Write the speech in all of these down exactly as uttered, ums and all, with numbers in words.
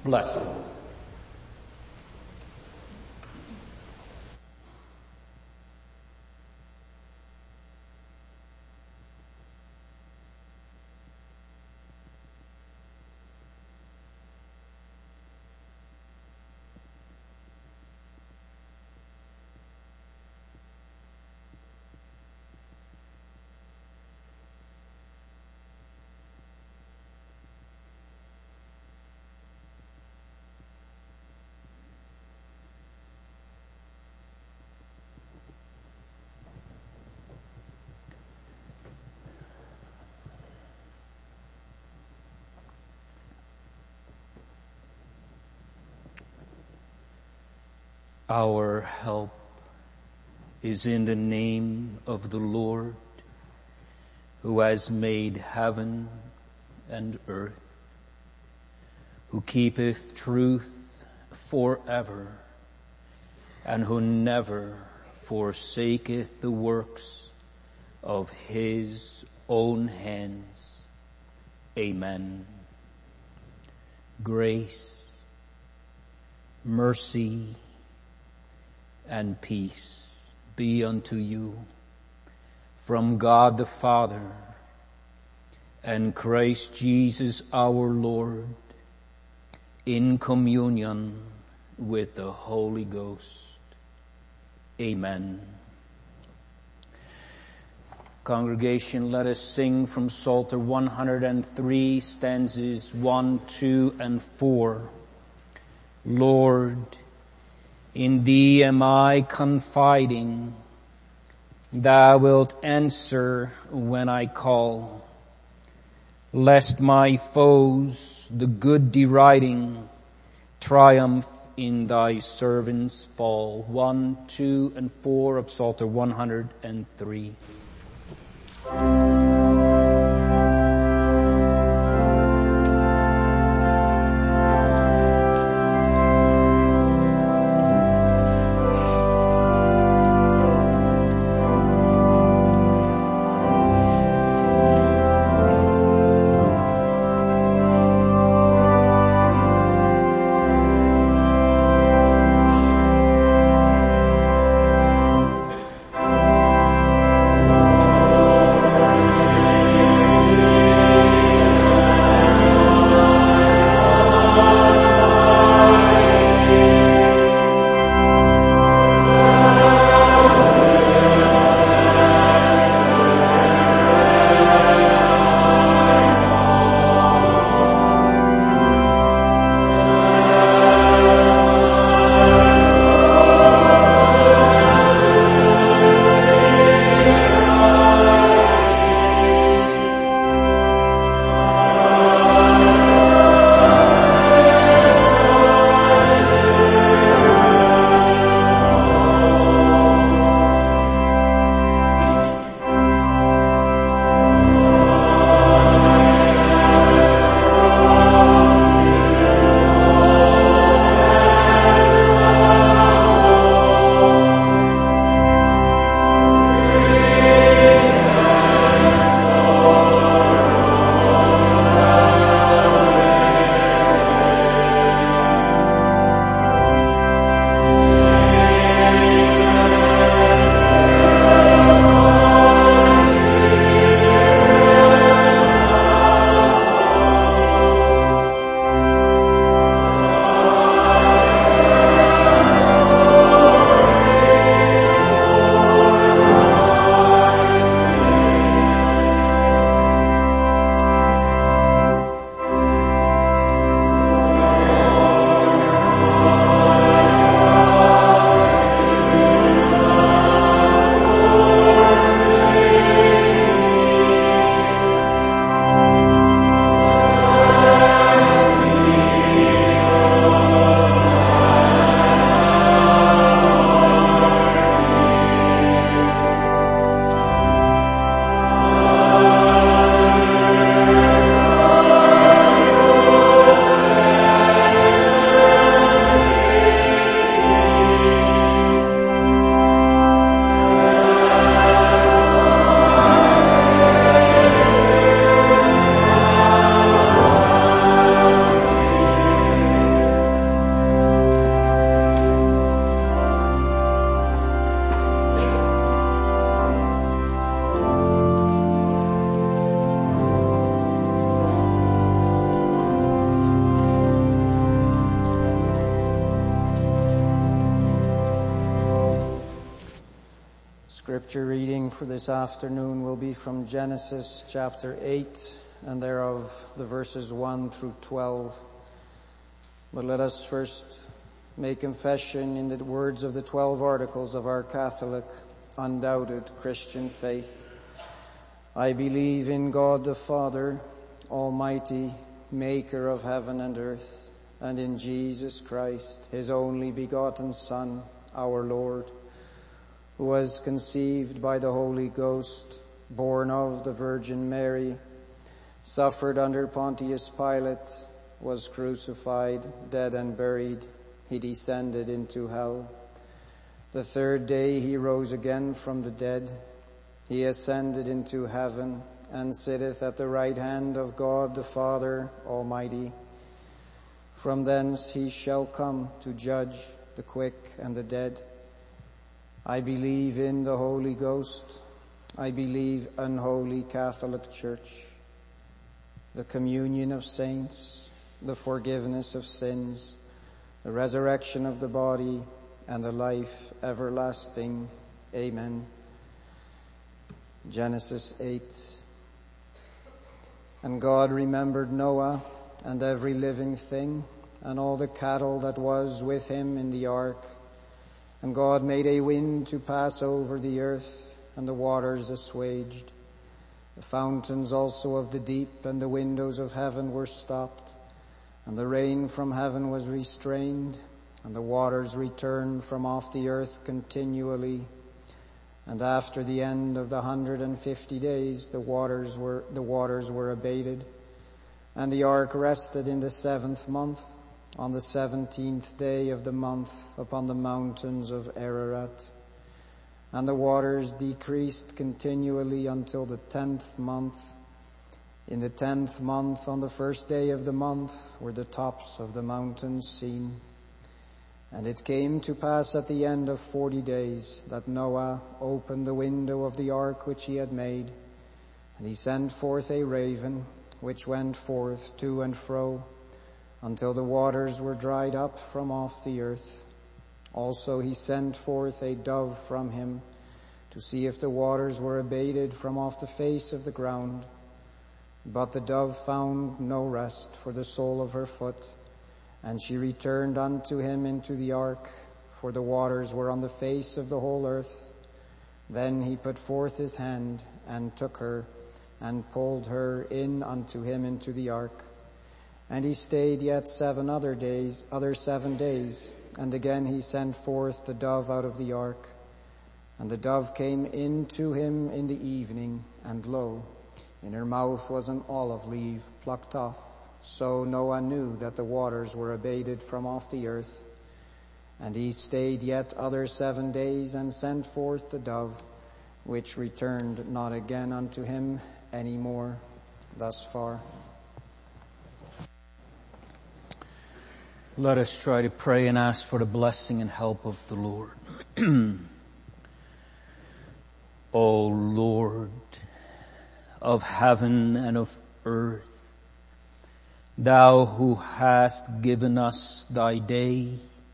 Blessed. Our help is in the name of the Lord, who has made heaven and earth, who keepeth truth forever, and who never forsaketh the works of his own hands. Amen. Grace, mercy, and peace be unto you from God the Father and Christ Jesus our Lord, in communion with the Holy Ghost. Amen. Congregation, let us sing from Psalter one hundred three, stanzas one, two, and four. Lord, in thee am I confiding, thou wilt answer when I call. Lest my foes, the good deriding, triumph in thy servants' fall. One, two, and four of Psalter one hundred three. Thank Scripture reading for this afternoon will be from Genesis chapter eight, and thereof the verses one through twelve. But let us first make confession in the words of the twelve articles of our Catholic, undoubted Christian faith. I believe in God the Father, Almighty, maker of heaven and earth, and in Jesus Christ, his only begotten Son, our Lord, who was conceived by the Holy Ghost, born of the Virgin Mary, suffered under Pontius Pilate, was crucified, dead and buried. He descended into hell. The third day he rose again from the dead. He ascended into heaven and sitteth at the right hand of God the Father Almighty. From thence he shall come to judge the quick and the dead. I believe in the Holy Ghost. I believe in Holy Catholic Church, the communion of saints, the forgiveness of sins, the resurrection of the body, and the life everlasting. Amen. Genesis eight. And God remembered Noah and every living thing, and all the cattle that was with him in the ark. And God made a wind to pass over the earth, and the waters assuaged. The fountains also of the deep and the windows of heaven were stopped, and the rain from heaven was restrained, and the waters returned from off the earth continually. And after the end of the hundred and fifty days, the waters were, the waters were abated. And the ark rested in the seventh month, on the seventeenth day of the month, upon the mountains of Ararat. And the waters decreased continually until the tenth month. In the tenth month, on the first day of the month, were the tops of the mountains seen. And it came to pass at the end of forty days that Noah opened the window of the ark which he had made, and he sent forth a raven, which went forth to and fro, until the waters were dried up from off the earth. Also he sent forth a dove from him, to see if the waters were abated from off the face of the ground. But the dove found no rest for the sole of her foot, and she returned unto him into the ark, for the waters were on the face of the whole earth. Then he put forth his hand, and took her, and pulled her in unto him into the ark. And he stayed yet seven other days, other seven days, and again he sent forth the dove out of the ark. And the dove came in to him in the evening, and lo, in her mouth was an olive leaf plucked off. So Noah knew that the waters were abated from off the earth. And he stayed yet other seven days, and sent forth the dove, which returned not again unto him any more. Thus far. Let us try to pray and ask for the blessing and help of the Lord. O Lord of heaven and of earth, thou who hast given us thy day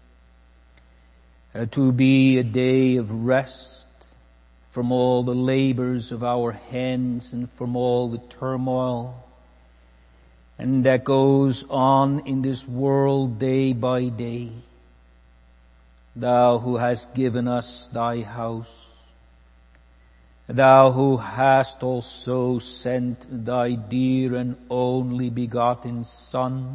uh, to be a day of rest from all the labors of our hands and from all the turmoil and that goes on in this world day by day. Thou who hast given us thy house, thou who hast also sent thy dear and only begotten Son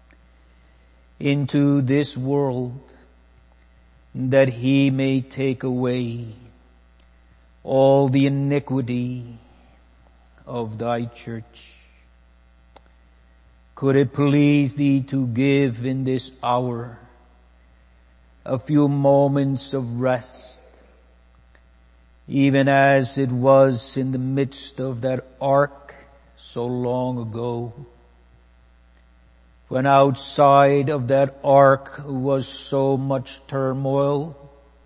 into this world, that he may take away all the iniquity of thy church. Could it please thee to give in this hour a few moments of rest, even as it was in the midst of that ark so long ago, when outside of that ark was so much turmoil,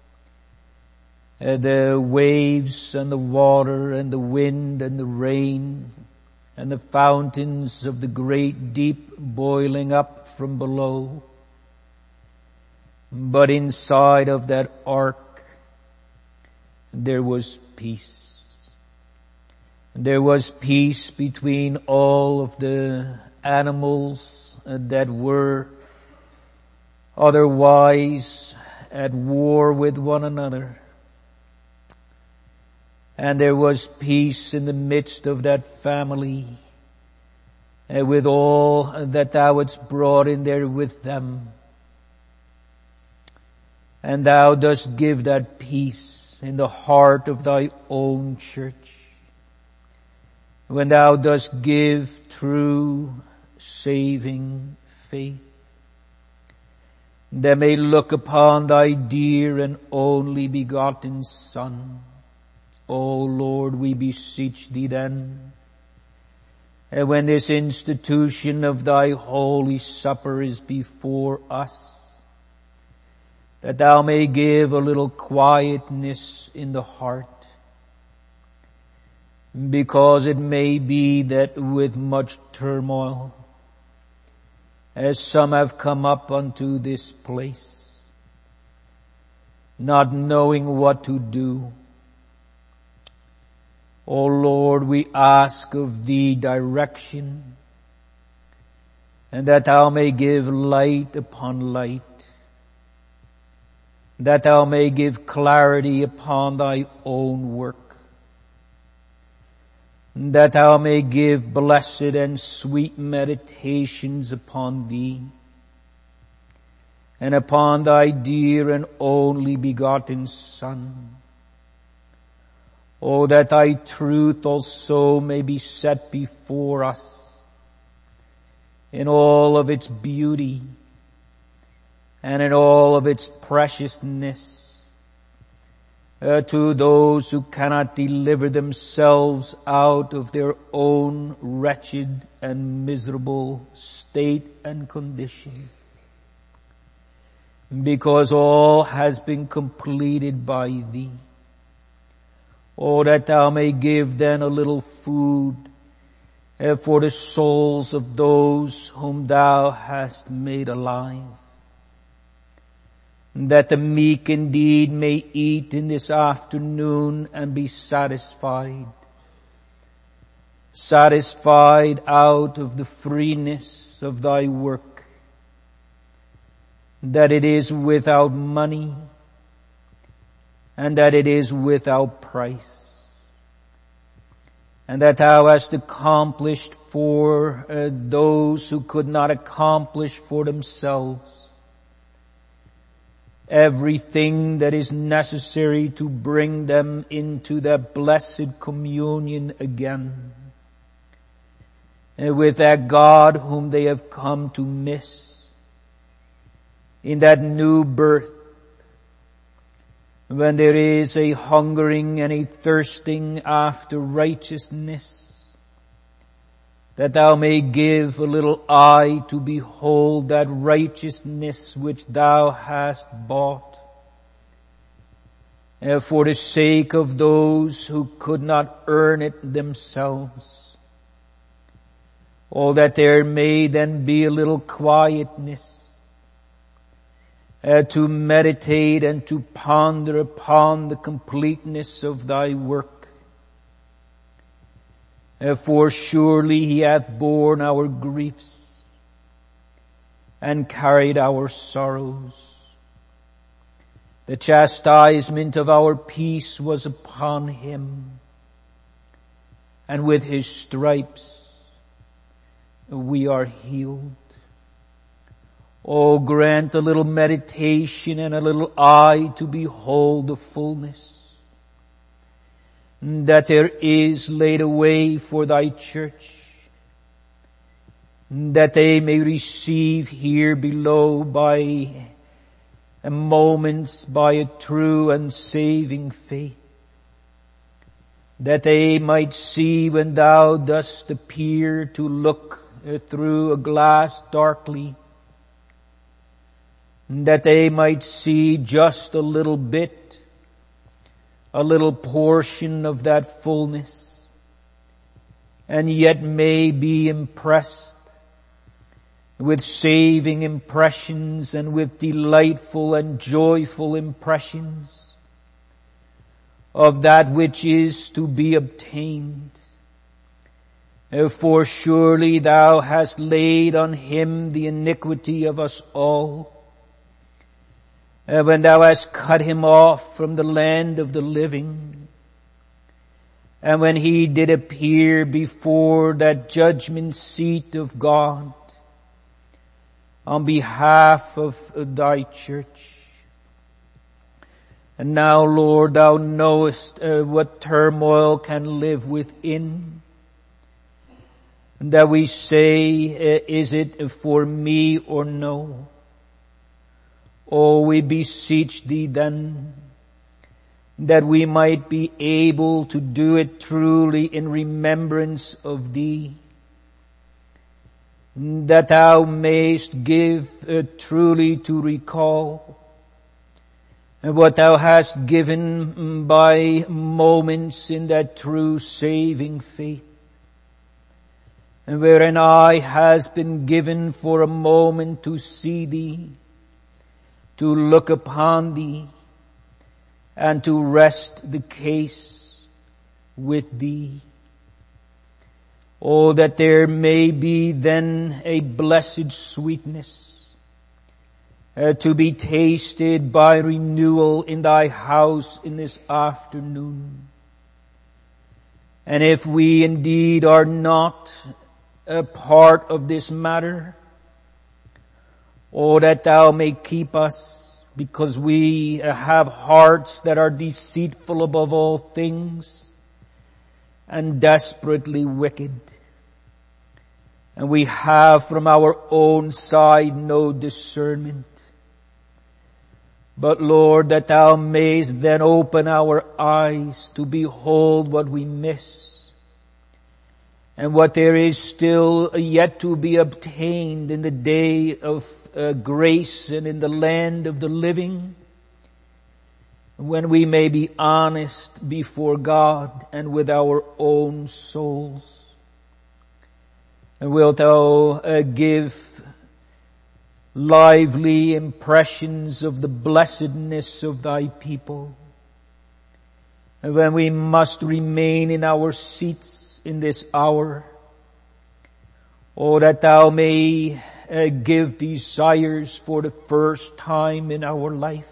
and the waves and the water and the wind and the rain and the fountains of the great deep boiling up from below. But inside of that ark, there was peace. There was peace between all of the animals that were otherwise at war with one another. And there was peace in the midst of that family, uh, with all that thou hadst brought in there with them. And thou dost give that peace in the heart of thy own church, when thou dost give true saving faith. They may look upon thy dear and only begotten Son. O Lord, we beseech thee then, and when this institution of thy holy supper is before us, that thou may give a little quietness in the heart, because it may be that with much turmoil, as some have come up unto this place, not knowing what to do. O Lord, we ask of thee direction, and that thou may give light upon light, that thou may give clarity upon thy own work, that thou may give blessed and sweet meditations upon thee, and upon thy dear and only begotten Son. Oh, that thy truth also may be set before us in all of its beauty and in all of its preciousness, uh, to those who cannot deliver themselves out of their own wretched and miserable state and condition, because all has been completed by thee. Oh, that thou may give then a little food uh, for the souls of those whom thou hast made alive, that the meek indeed may eat in this afternoon and be satisfied, satisfied out of the freeness of thy work, that it is without money, and that it is without price, and that thou hast accomplished for uh, those who could not accomplish for themselves everything that is necessary to bring them into that blessed communion again, and with that God whom they have come to miss, in that new birth, when there is a hungering and a thirsting after righteousness, that thou may give a little eye to behold that righteousness which thou hast bought, and for the sake of those who could not earn it themselves. Oh, that there may then be a little quietness, Uh, to meditate and to ponder upon the completeness of thy work. Uh, for surely he hath borne our griefs and carried our sorrows. The chastisement of our peace was upon him, and with his stripes we are healed. Oh, grant a little meditation and a little eye to behold the fullness that there is laid away for thy church, that they may receive here below by moments by a true and saving faith, that they might see when thou dost appear to look through a glass darkly, that they might see just a little bit, a little portion of that fullness, and yet may be impressed with saving impressions and with delightful and joyful impressions of that which is to be obtained. For surely thou hast laid on him the iniquity of us all, when thou hast cut him off from the land of the living, and when he did appear before that judgment seat of God on behalf of thy church. And now, Lord, thou knowest uh, what turmoil can live within. And that we say, uh, is it for me or no? Oh, we beseech thee then, that we might be able to do it truly in remembrance of thee, that thou mayst give uh, truly to recall what thou hast given by moments in that true saving faith, and wherein eye has been given for a moment to see thee, to look upon thee, and to rest the case with thee. Oh, that there may be then a blessed sweetness uh, to be tasted by renewal in thy house in this afternoon. And if we indeed are not a part of this matter, oh, that thou may keep us, because we have hearts that are deceitful above all things and desperately wicked. And we have from our own side no discernment. But Lord, that thou mayst then open our eyes to behold what we miss, and what there is still yet to be obtained in the day of uh, grace and in the land of the living, when we may be honest before God and with our own souls. And wilt thou uh, give lively impressions of the blessedness of thy people, and when we must remain in our seats in this hour, oh, that thou may uh, give desires for the first time in our life,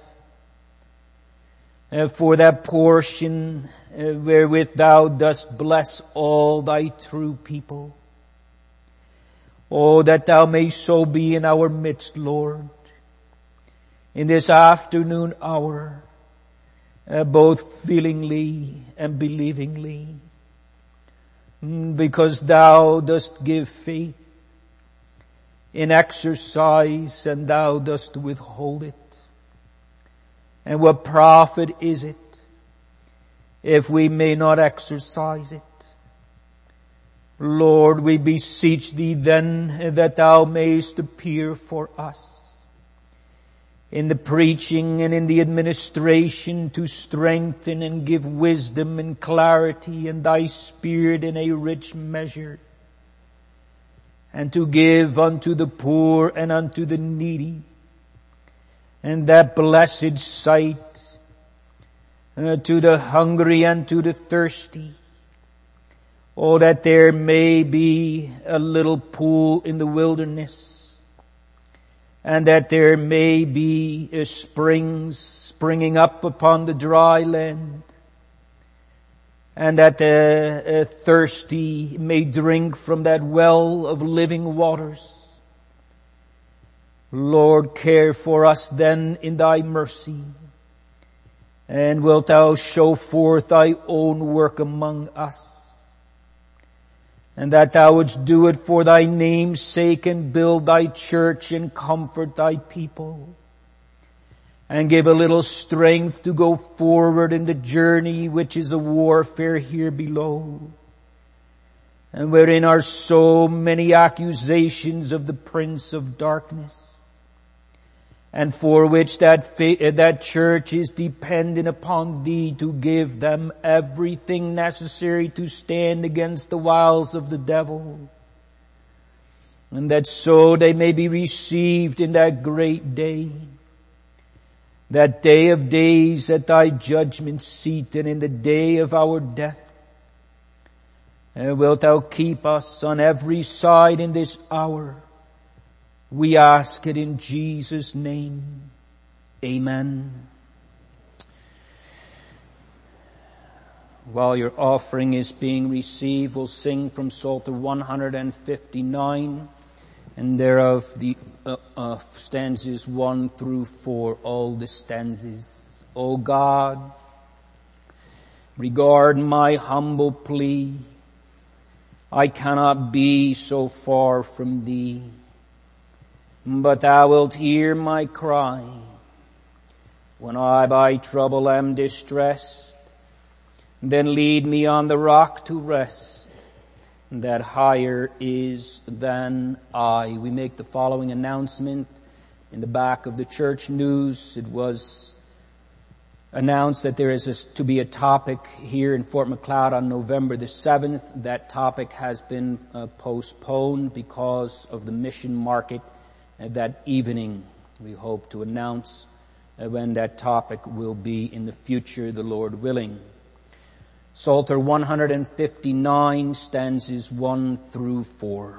uh, for that portion uh, wherewith thou dost bless all thy true people. Oh, that thou may so be in our midst, Lord, in this afternoon hour, uh, both feelingly and believingly, because thou dost give faith in exercise and thou dost withhold it. And what profit is it if we may not exercise it? Lord, we beseech thee then that thou mayst appear for us in the preaching and in the administration to strengthen and give wisdom and clarity and thy Spirit in a rich measure, and to give unto the poor and unto the needy, and that blessed sight uh, to the hungry and to the thirsty. Oh, that there may be a little pool in the wilderness, and that there may be uh, springs springing up upon the dry land, and that the uh, thirsty may drink from that well of living waters. Lord, care for us then in thy mercy, and wilt thou show forth thy own work among us, and that thou wouldst do it for thy name's sake, and build thy church and comfort thy people, and give a little strength to go forward in the journey which is a warfare here below, and wherein are so many accusations of the prince of darkness, and for which that fa- that church is dependent upon thee to give them everything necessary to stand against the wiles of the devil, and that so they may be received in that great day. that day of days at thy judgment seat and in the day of our death. And wilt thou keep us on every side in this hour? We ask it in Jesus' name. Amen. While your offering is being received, we'll sing from Psalter one fifty-nine, and thereof the uh, uh, stanzas one through four, all the stanzas. O God, regard my humble plea. I cannot be so far from thee, but thou wilt hear my cry when I by trouble am distressed. Then lead me on the rock to rest, that higher is than I. We make the following announcement in the back of the church news. It was announced that there is a, to be a topic here in Fort Macleod on November the seventh. That topic has been uh, postponed because of the mission market uh, that evening. We hope to announce uh, when that topic will be in the future, the Lord willing. Psalter one fifty-nine, stanzas one through four.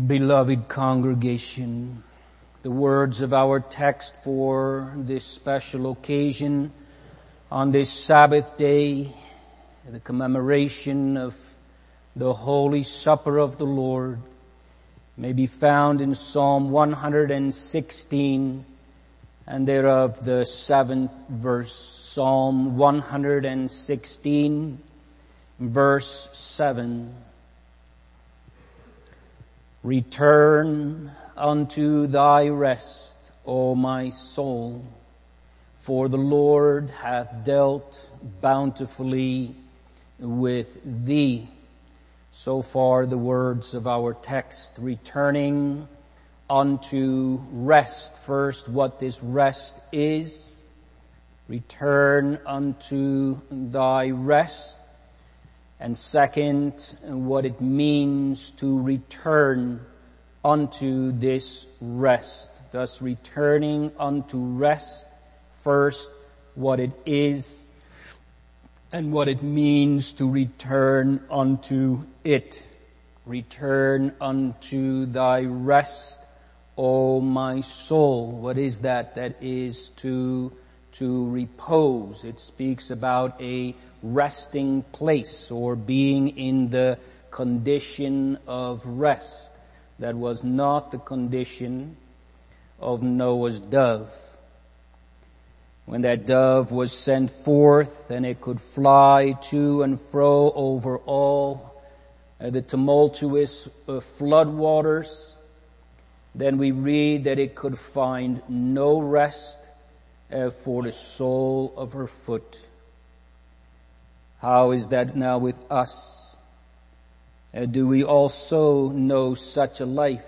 Beloved congregation, the words of our text for this special occasion on this Sabbath day, the commemoration of the Holy Supper of the Lord, may be found in Psalm one hundred sixteen and thereof the seventh verse. Psalm one hundred sixteen, verse seven. Return unto thy rest, O my soul, for the Lord hath dealt bountifully with thee. So far the words of our text, returning unto rest. First, what this rest is. Return unto thy rest. And second, what it means to return unto this rest. Thus, returning unto rest. First, what it is and what it means to return unto it. Return unto thy rest, O my soul. What is that? That is to, to repose. It speaks about a resting place or being in the condition of rest. That was not the condition of Noah's dove. When that dove was sent forth and it could fly to and fro over all uh, the tumultuous uh, flood waters, then we read that it could find no rest uh, for the sole of her foot. How is that now with us? Uh, do we also know such a life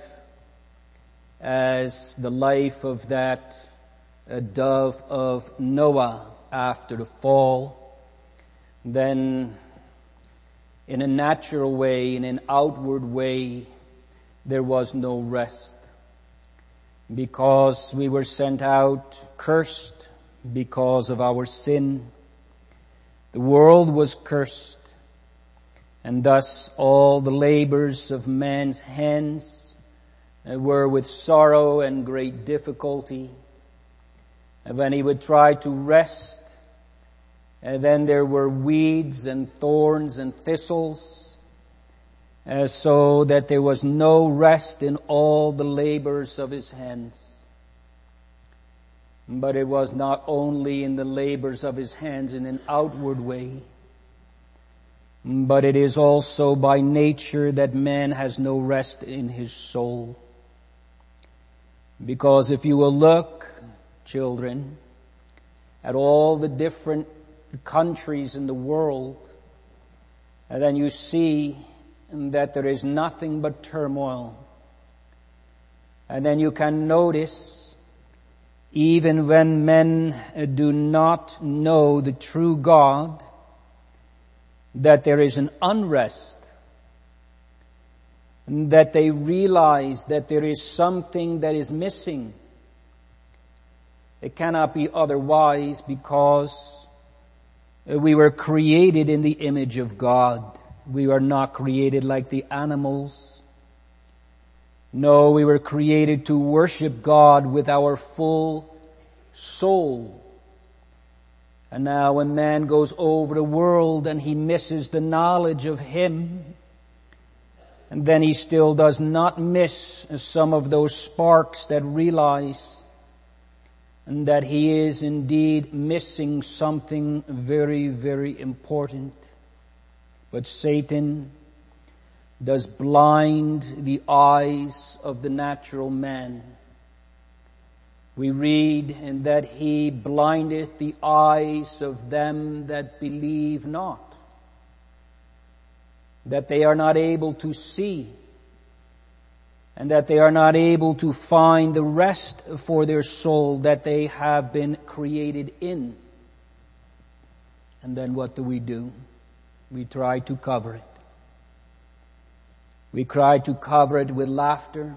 as the life of that uh, dove of Noah after the fall? Then in a natural way, in an outward way, there was no rest because we were sent out cursed because of our sin. The world was cursed, and thus all the labors of man's hands were with sorrow and great difficulty. And when he would try to rest, and then there were weeds and thorns and thistles, uh, so that there was no rest in all the labors of his hands. But it was not only in the labors of his hands in an outward way, but it is also by nature that man has no rest in his soul. Because if you will look, children, at all the different countries in the world, and then you see that there is nothing but turmoil. And then you can notice, even when men do not know the true God, that there is an unrest, and that they realize that there is something that is missing. It cannot be otherwise because we were created in the image of God. We are not created like the animals. No, we were created to worship God with our full soul. And now when man goes over the world and he misses the knowledge of Him, and then he still does not miss some of those sparks that realize and that he is indeed missing something very, very important. But Satan does blind the eyes of the natural man. We read in that he blindeth the eyes of them that believe not, that they are not able to see, and that they are not able to find the rest for their soul that they have been created in. And then what do we do? We try to cover it. We try to cover it with laughter.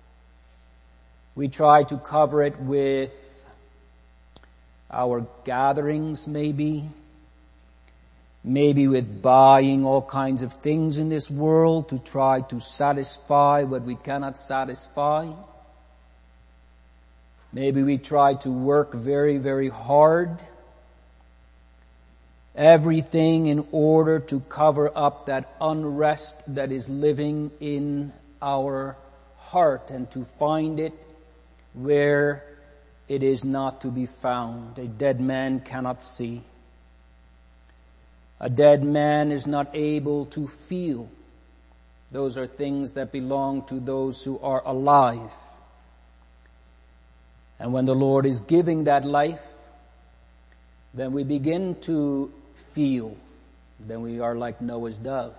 We try to cover it with our gatherings, maybe. maybe with buying all kinds of things in this world to try to satisfy what we cannot satisfy. Maybe we try to work very, very hard. Everything in order to cover up that unrest that is living in our heart and to find it where it is not to be found. A dead man cannot see. A dead man is not able to feel. Those are things that belong to those who are alive. And when the Lord is giving that life, then we begin to feel. Then we are like Noah's dove.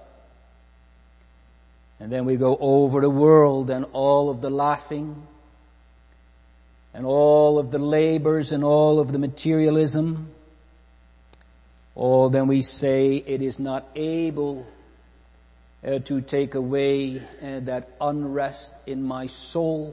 And then we go over the world and all of the laughing and all of the labors and all of the materialism. Oh, then we say it is not able uh, to take away uh, that unrest in my soul.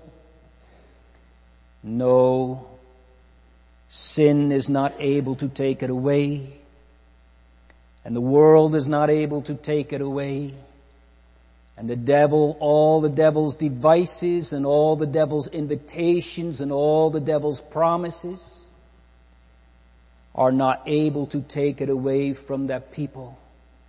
No, sin is not able to take it away, and the world is not able to take it away, and the devil, all the devil's devices and all the devil's invitations and all the devil's promises are not able to take it away from that people.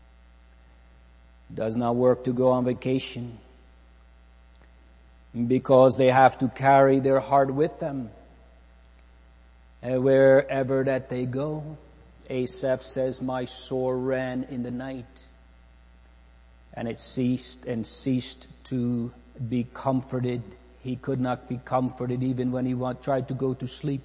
It does not work to go on vacation, because they have to carry their heart with them uh, wherever that they go. Asaph says, my soul ran in the night, and it ceased and ceased to be comforted. He could not be comforted even when he tried to go to sleep.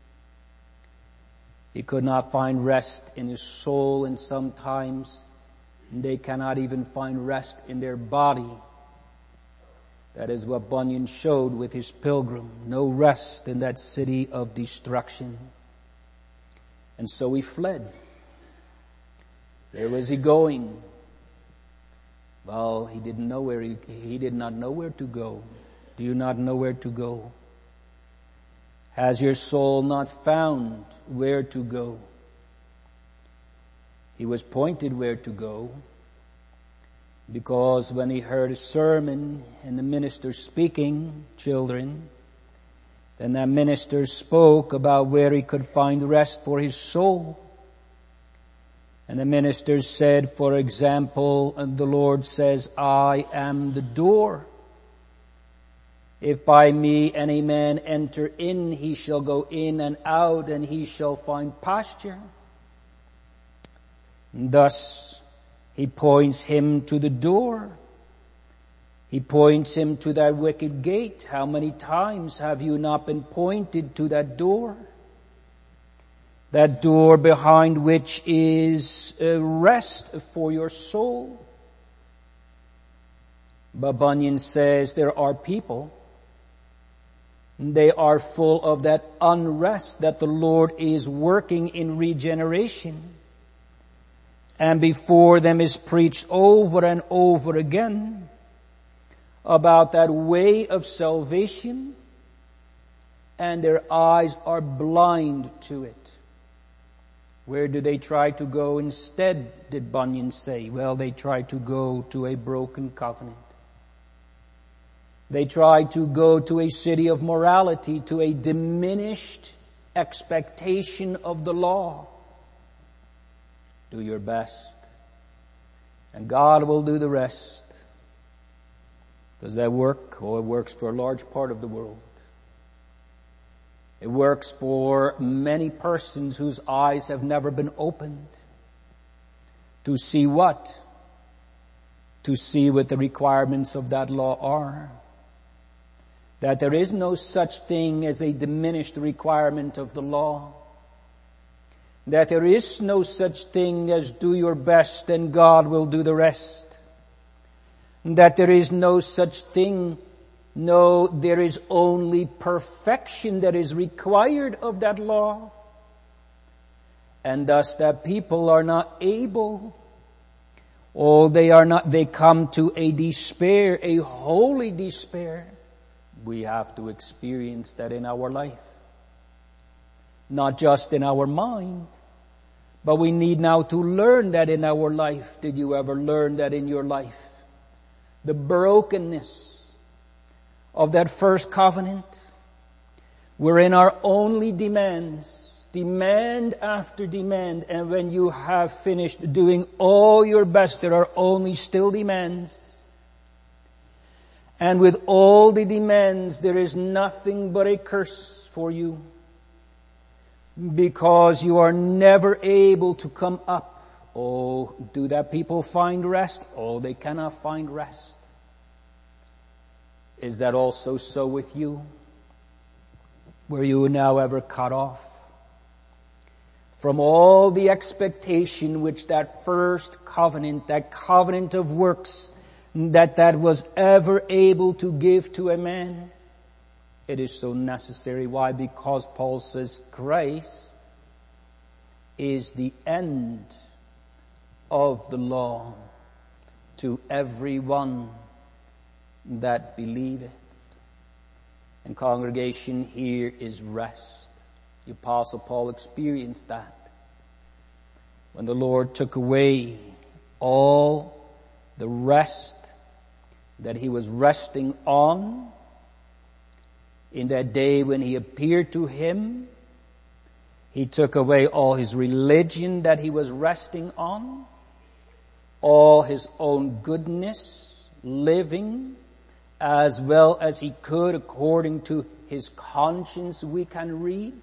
He could not find rest in his soul, and sometimes they cannot even find rest in their body. That is what Bunyan showed with his pilgrim. No rest in that city of destruction. And so he fled. Where was he going? Well, he didn't know where he, he did not know where to go. Do you not know where to go? Has your soul not found where to go? He was pointed where to go, because when he heard a sermon and the minister speaking, children, then that minister spoke about where he could find rest for his soul. And the minister said, for example, and the Lord says, I am the door. If by me any man enter in, he shall go in and out, and he shall find pasture. And thus, he points him to the door. He points him to that wicket gate. How many times have you not been pointed to that door? That door behind which is a rest for your soul. But Bunyan says there are people, they are full of that unrest that the Lord is working in regeneration. And before them is preached over and over again about that way of salvation, and their eyes are blind to it. Where do they try to go instead, did Bunyan say? Well, they try to go to a broken covenant. They try to go to a city of morality, to a diminished expectation of the law. Do your best, and God will do the rest. Does that work? Oh, it works for a large part of the world. It works for many persons whose eyes have never been opened. To see what? To see what the requirements of that law are. That there is no such thing as a diminished requirement of the law. That there is no such thing as do your best and God will do the rest. That there is no such thing. No, there is only perfection that is required of that law. And thus that people are not able, or they are not, they come to a despair, a holy despair. We have to experience that in our life. Not just in our mind, But we need now to learn that in our life. Did you ever learn that in your life? The brokenness of that first covenant, wherein our only demands, demand after demand, and when you have finished doing all your best, there are only still demands. And with all the demands, there is nothing but a curse for you, because you are never able to come up. Oh, do that people find rest? Oh, they cannot find rest. Is that also so with you? Were you now ever cut off from all the expectation which that first covenant, that covenant of works, that that was ever able to give to a man? It is so necessary. Why? Because Paul says Christ is the end of the law to everyone that believeth. And congregation, here is rest. The Apostle Paul experienced that when the Lord took away all the rest that he was resting on in that day when he appeared to him. He took away all his religion that he was resting on, all his own goodness, living as well as he could according to his conscience, we can read.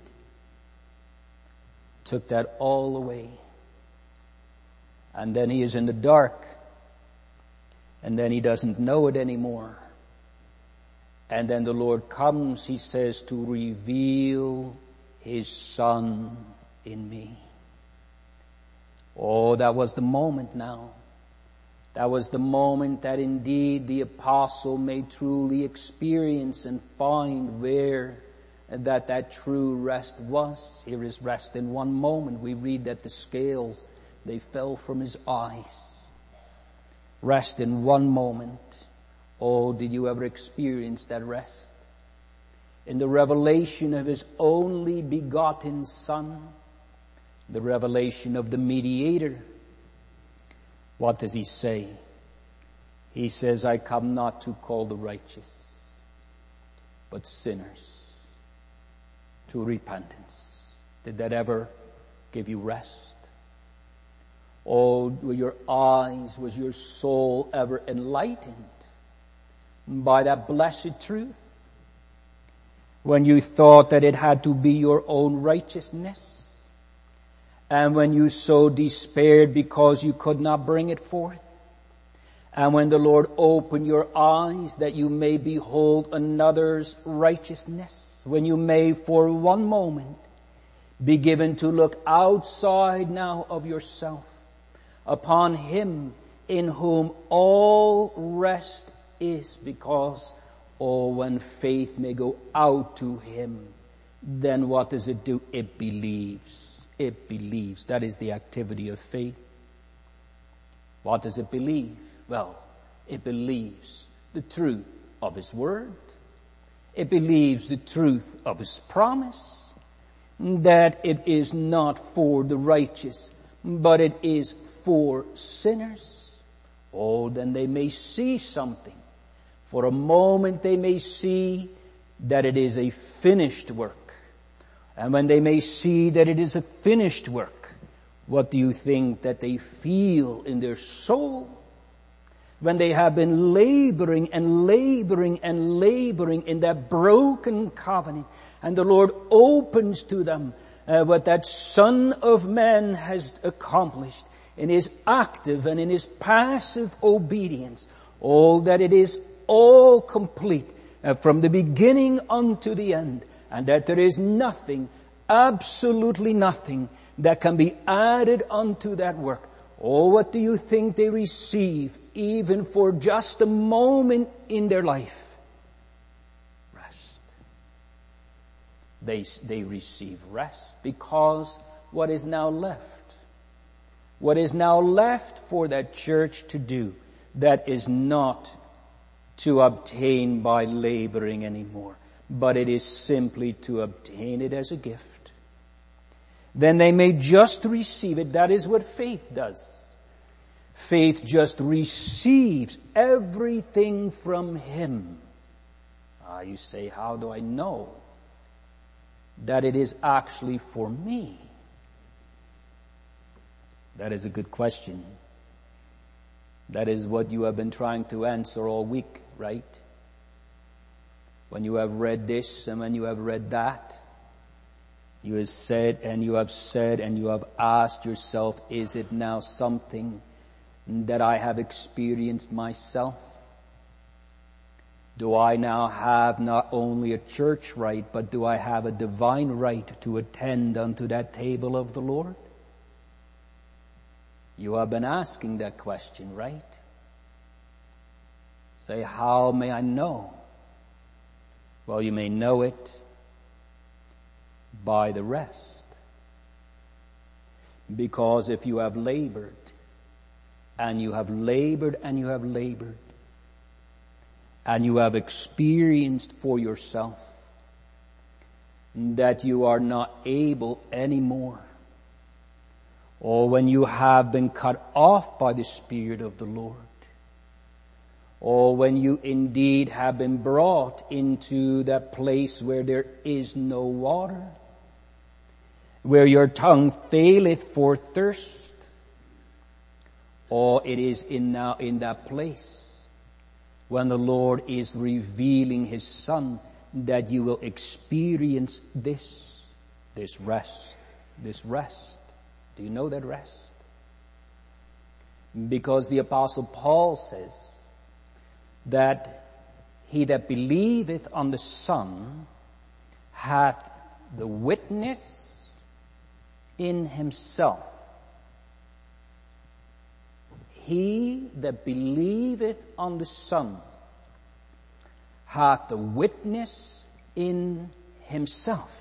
Took that all away. And then he is in the dark. And then he doesn't know it anymore. And then the Lord comes, he says, to reveal his Son in me. Oh, that was the moment now. That was the moment that indeed the apostle may truly experience and find where that that true rest was. Here is rest in one moment. We read that the scales, they fell from his eyes. Rest in one moment. Oh, did you ever experience that rest? In the revelation of his only begotten Son, the revelation of the mediator. What does he say? He says, I come not to call the righteous, but sinners to repentance. Did that ever give you rest? Oh, were your eyes, was your soul ever enlightened by that blessed truth? When you thought that it had to be your own righteousness, and when you so despaired because you could not bring it forth, and when the Lord opened your eyes that you may behold another's righteousness, when you may for one moment be given to look outside now of yourself upon him in whom all rest is, because, oh, when faith may go out to him, then what does it do? It believes. It believes. That is the activity of faith. What does it believe? Well, it believes the truth of his word. It believes the truth of his promise, that it is not for the righteous, but it is for sinners. Oh, then they may see something. For a moment they may see that it is a finished work. And when they may see that it is a finished work, what do you think that they feel in their soul? When they have been laboring and laboring and laboring in that broken covenant, and the Lord opens to them uh, what that Son of Man has accomplished in his active and in his passive obedience, all that it is all complete uh, from the beginning unto the end, and that there is nothing, absolutely nothing, that can be added unto that work. Oh, what do you think they receive, even for just a moment in their life? Rest. They, they receive rest, because what is now left? What is now left for that church to do, that is not to obtain by laboring anymore, but it is simply to obtain it as a gift. then they may just receive it. That is what faith does. Faith just receives everything from Him. Ah, you say, how do I know that it is actually for me? That is a good question. That is what you have been trying to answer all week, right? When you have read this and when you have read that, you have said and you have said and you have asked yourself, is it now something that I have experienced myself? Do I now have not only a church right, but do I have a divine right to attend unto that table of the Lord? You have been asking that question, right? Say, how may I know? Well, you may know it by the rest. Because if you have labored, and you have labored, and you have labored, and you have experienced for yourself that you are not able anymore, or when you have been cut off by the Spirit of the Lord, or when you indeed have been brought into that place where there is no water, where your tongue faileth for thirst, or it is in now in that place when the Lord is revealing His Son that you will experience this, this rest, this rest. Do you know that rest? Because the Apostle Paul says that he that believeth on the Son hath the witness in himself. He that believeth on the Son hath the witness in himself.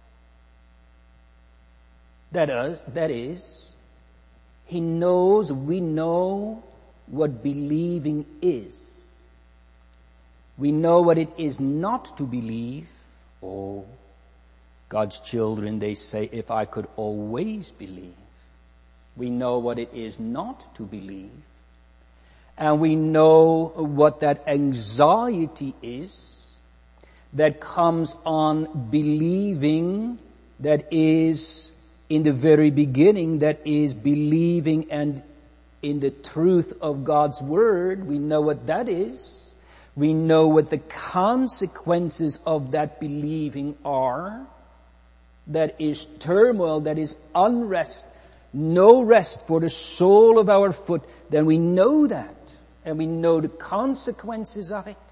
That is, that is, he knows, we know what believing is. We know what it is not to believe. Oh, God's children, they say, if I could always believe. We know what it is not to believe. And we know what that anxiety is that comes on believing, that is in the very beginning, that is believing and in the truth of God's Word. We know what that is. We know what the consequences of that believing are. That is turmoil, that is unrest, no rest for the sole of our foot. Then we know that, and we know the consequences of it.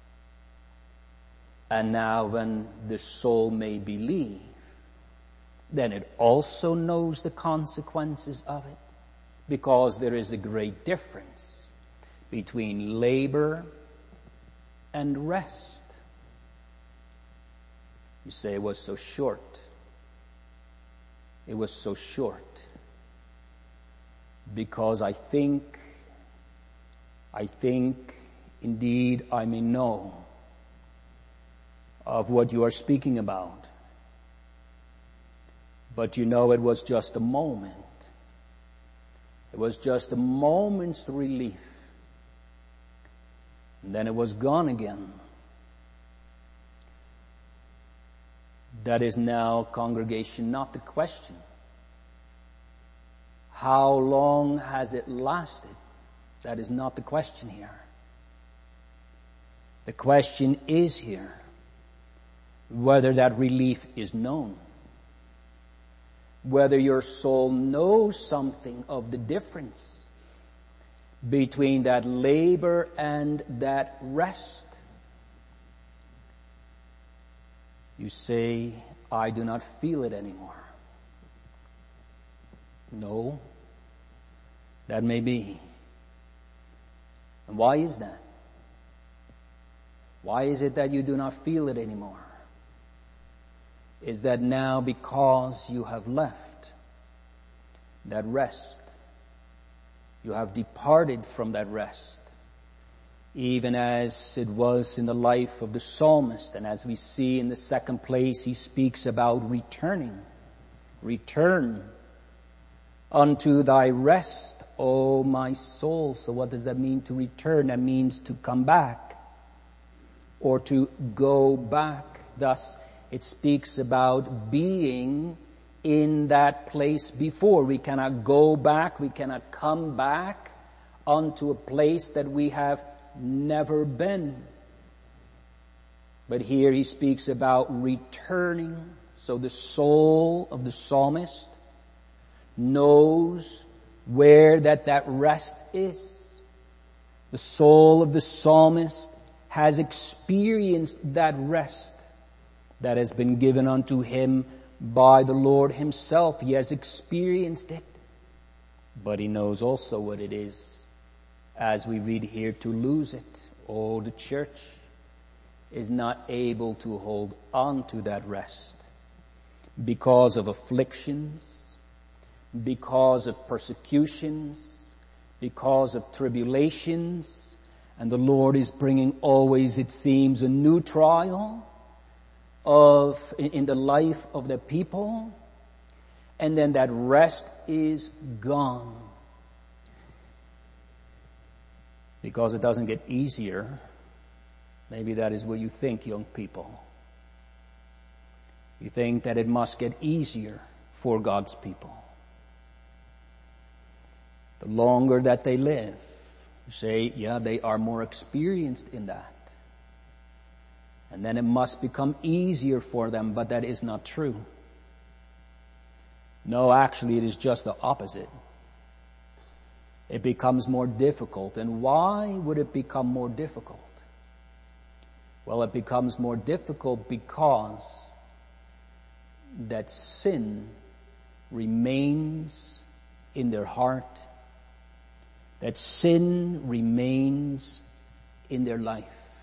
And now when the soul may believe, then it also knows the consequences of it, because there is a great difference between labor and rest. You say it was so short. It was so short because I think, I think indeed I may know of what you are speaking about. But you know, it was just a moment. It was just a moment's relief. And then it was gone again. That is now, congregation, not the question. How long has it lasted? That is not the question here. The question is here whether that relief is known. Whether your soul knows something of the difference between that labor and that rest. You say, I do not feel it anymore. No, that may be. And why is that? Why is it that you do not feel it anymore? Is that now because you have left that rest? You have departed from that rest. Even as it was in the life of the psalmist, and as we see in the second place, he speaks about returning. Return unto thy rest, O my soul. So what does that mean to return? That means to come back or to go back. Thus, it speaks about being in that place before. We cannot go back, we cannot come back unto a place that we have never been. But here he speaks about returning. So the soul of the psalmist knows where that that rest is. The soul of the psalmist has experienced that rest that has been given unto him by the Lord himself. He has experienced it, but he knows also what it is, as we read here, to lose it. Oh, the church is not able to hold on to that rest because of afflictions, because of persecutions, because of tribulations, and the Lord is bringing always, it seems, a new trial of in the life of the people, and then that rest is gone. Because it doesn't get easier. Maybe that is what you think, young people. You think that it must get easier for God's people. The longer that they live, you say, yeah, they are more experienced in that. And then it must become easier for them, but that is not true. No, actually it is just the opposite. It becomes more difficult. And why would it become more difficult? Well, it becomes more difficult because that sin remains in their heart. That sin remains in their life.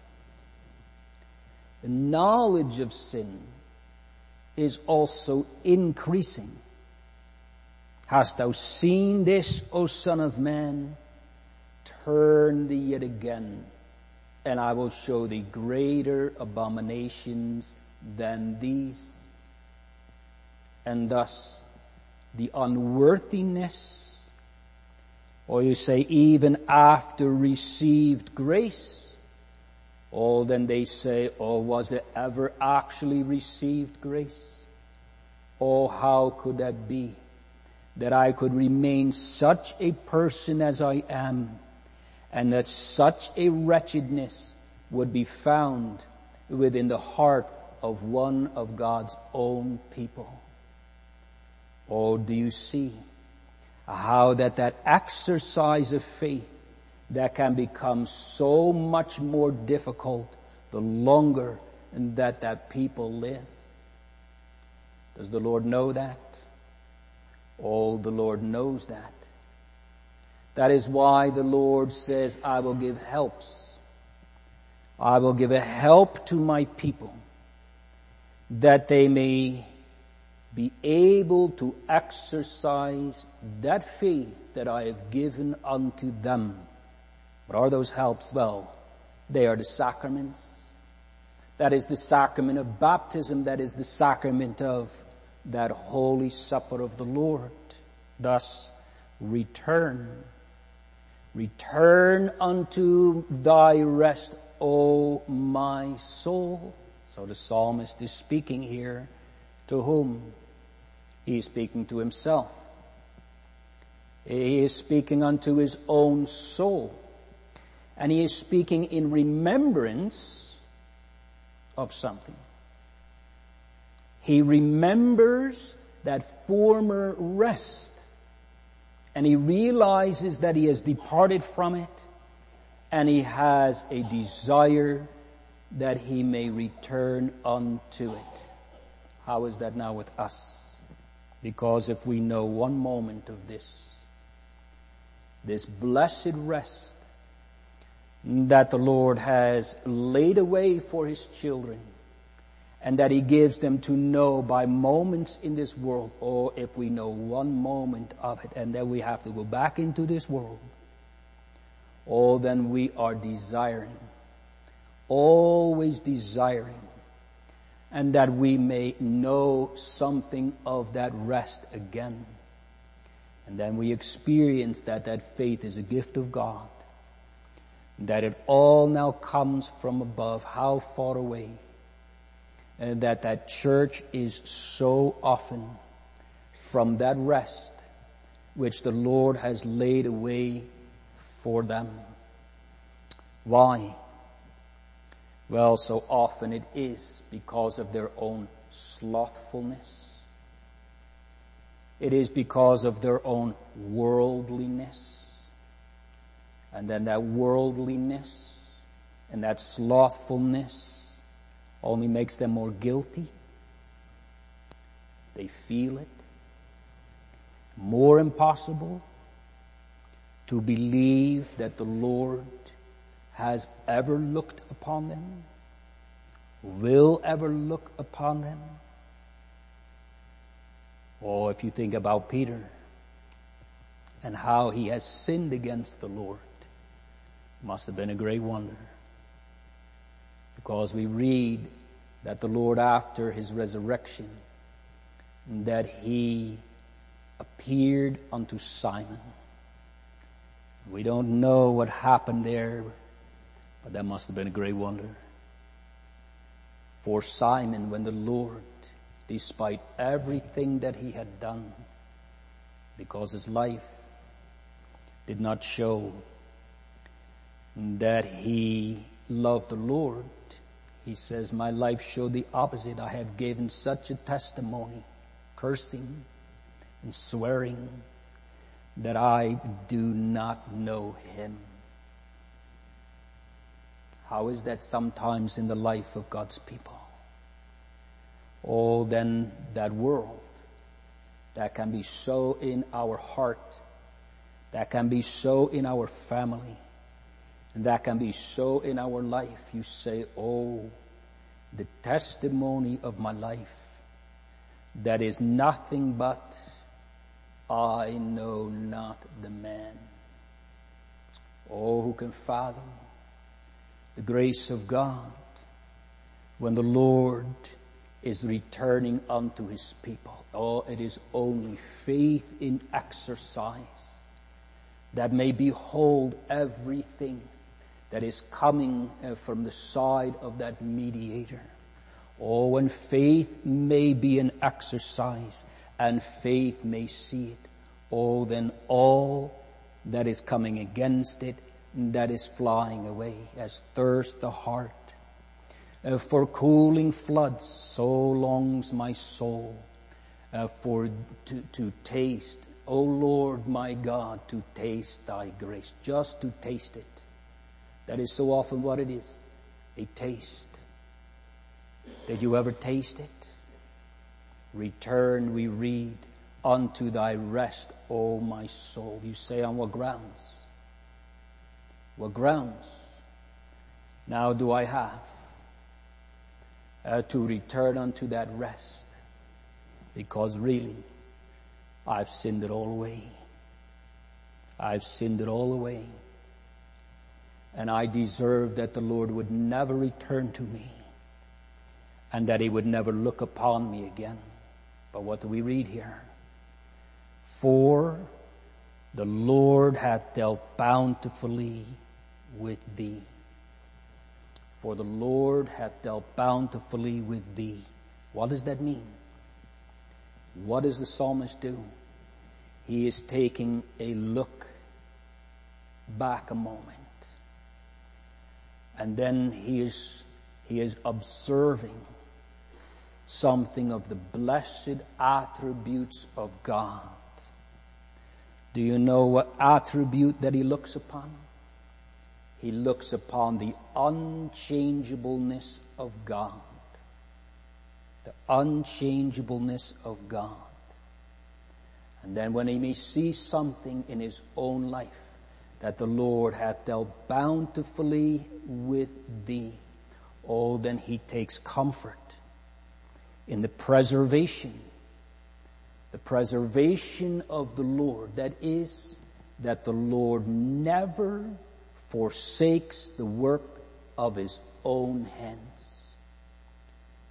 The knowledge of sin is also increasing. Hast thou seen this, O Son of Man? Turn thee yet again, and I will show thee greater abominations than these. And thus, the unworthiness, or you say even after received grace, oh, then they say, oh, was it ever actually received grace? Oh, how could that be? That I could remain such a person as I am, and that such a wretchedness would be found within the heart of one of God's own people. Oh, do you see how that that exercise of faith that can become so much more difficult the longer that that people live? Does the Lord know that? Oh, the Lord knows that. That is why the Lord says, I will give helps. I will give a help to my people, that they may be able to exercise that faith that I have given unto them. What are those helps? Well, they are the sacraments. That is the sacrament of baptism. That is the sacrament of that holy supper of the Lord. Thus, return. Return unto thy rest, O my soul. So the psalmist is speaking here to whom? He is speaking to himself. He is speaking unto his own soul. And he is speaking in remembrance of something. He remembers that former rest. And he realizes that he has departed from it. And he has a desire that he may return unto it. How is that now with us? Because if we know one moment of this, this blessed rest that the Lord has laid away for his children, and that he gives them to know by moments in this world, or if we know one moment of it, and then we have to go back into this world, oh, then we are desiring, always desiring. and that we may know something of that rest again. And then we experience that that faith is a gift of God, that it all now comes from above, how far away, and that that church is so often from that rest which the Lord has laid away for them. Why? Well, so often it is because of their own slothfulness. It is because of their own worldliness. And then that worldliness and that slothfulness only makes them more guilty. They feel it. More impossible to believe that the Lord has ever looked upon them, will ever look upon them. Or if you think about Peter and how he has sinned against the Lord, it must have been a great wonder. Because we read that the Lord, after his resurrection, that he appeared unto Simon. We don't know what happened there, but that must have been a great wonder. For Simon, when the Lord, despite everything that he had done, because his life did not show that he loved the Lord, he says, my life showed the opposite. I have given such a testimony, cursing and swearing, that I do not know him. How is that sometimes in the life of God's people? Oh, then that world that can be so in our heart, that can be so in our family, and that can be so in our life. You say, oh, the testimony of my life, that is nothing but I know not the man. Oh, who can fathom the grace of God when the Lord is returning unto his people? Oh, it is only faith in exercise that may behold everything that is coming uh, from the side of that mediator. Oh, when faith may be an exercise and faith may see it, oh, then all that is coming against it, that is flying away, as thirst the heart. Uh, for cooling floods, so longs my soul uh, for to, to taste, O Lord my God, to taste thy grace, just to taste it. That is so often what it is, a taste. Did you ever taste it? Return, we read, unto thy rest, O my soul. You say, on what grounds? What grounds now do I have uh, to return unto that rest? Because really, I've sinned it all away. I've sinned it all away. And I deserve that the Lord would never return to me, and that he would never look upon me again. But what do we read here? For the Lord hath dealt bountifully with thee. For the Lord hath dealt bountifully with thee. What does that mean? What does the psalmist do? He is taking a look back a moment. And then he is, he is observing something of the blessed attributes of God. Do you know what attribute that he looks upon? He looks upon the unchangeableness of God. The unchangeableness of God. And then when he may see something in his own life, that the Lord hath dealt bountifully with thee, oh, then he takes comfort in the preservation, the preservation of the Lord. That is, that the Lord never forsakes the work of his own hands.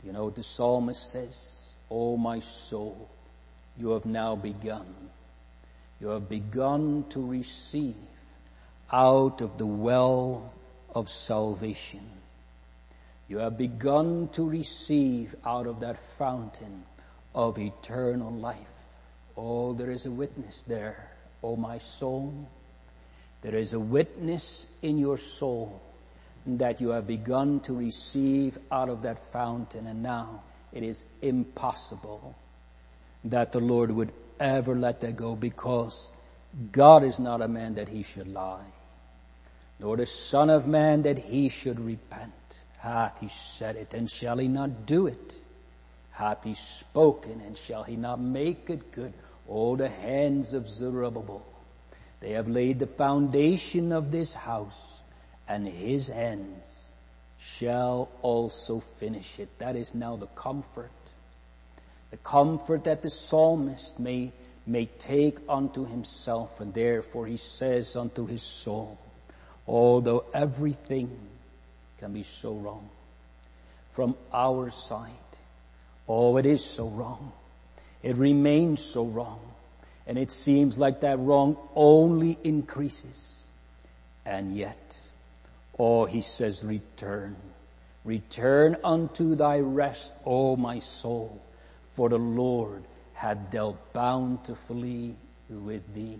You know what the psalmist says? "O my soul, you have now begun. You have begun to receive out of the well of salvation. You have begun to receive out of that fountain of eternal life." Oh, there is a witness there, oh my soul. There is a witness in your soul that you have begun to receive out of that fountain, and now it is impossible that the Lord would ever let that go, because God is not a man that he should lie, nor the Son of Man that he should repent. Hath he said it, and shall he not do it? Hath he spoken, and shall he not make it good? Oh, the hands of Zerubbabel, they have laid the foundation of this house, and his hands shall also finish it. That is now the comfort. The comfort that the psalmist may, may take unto himself, and therefore he says unto his soul, although everything can be so wrong from our side, oh, it is so wrong. It remains so wrong. And it seems like that wrong only increases. And yet, oh, he says, return. Return unto thy rest, O my soul, for the Lord hath dealt bountifully with thee.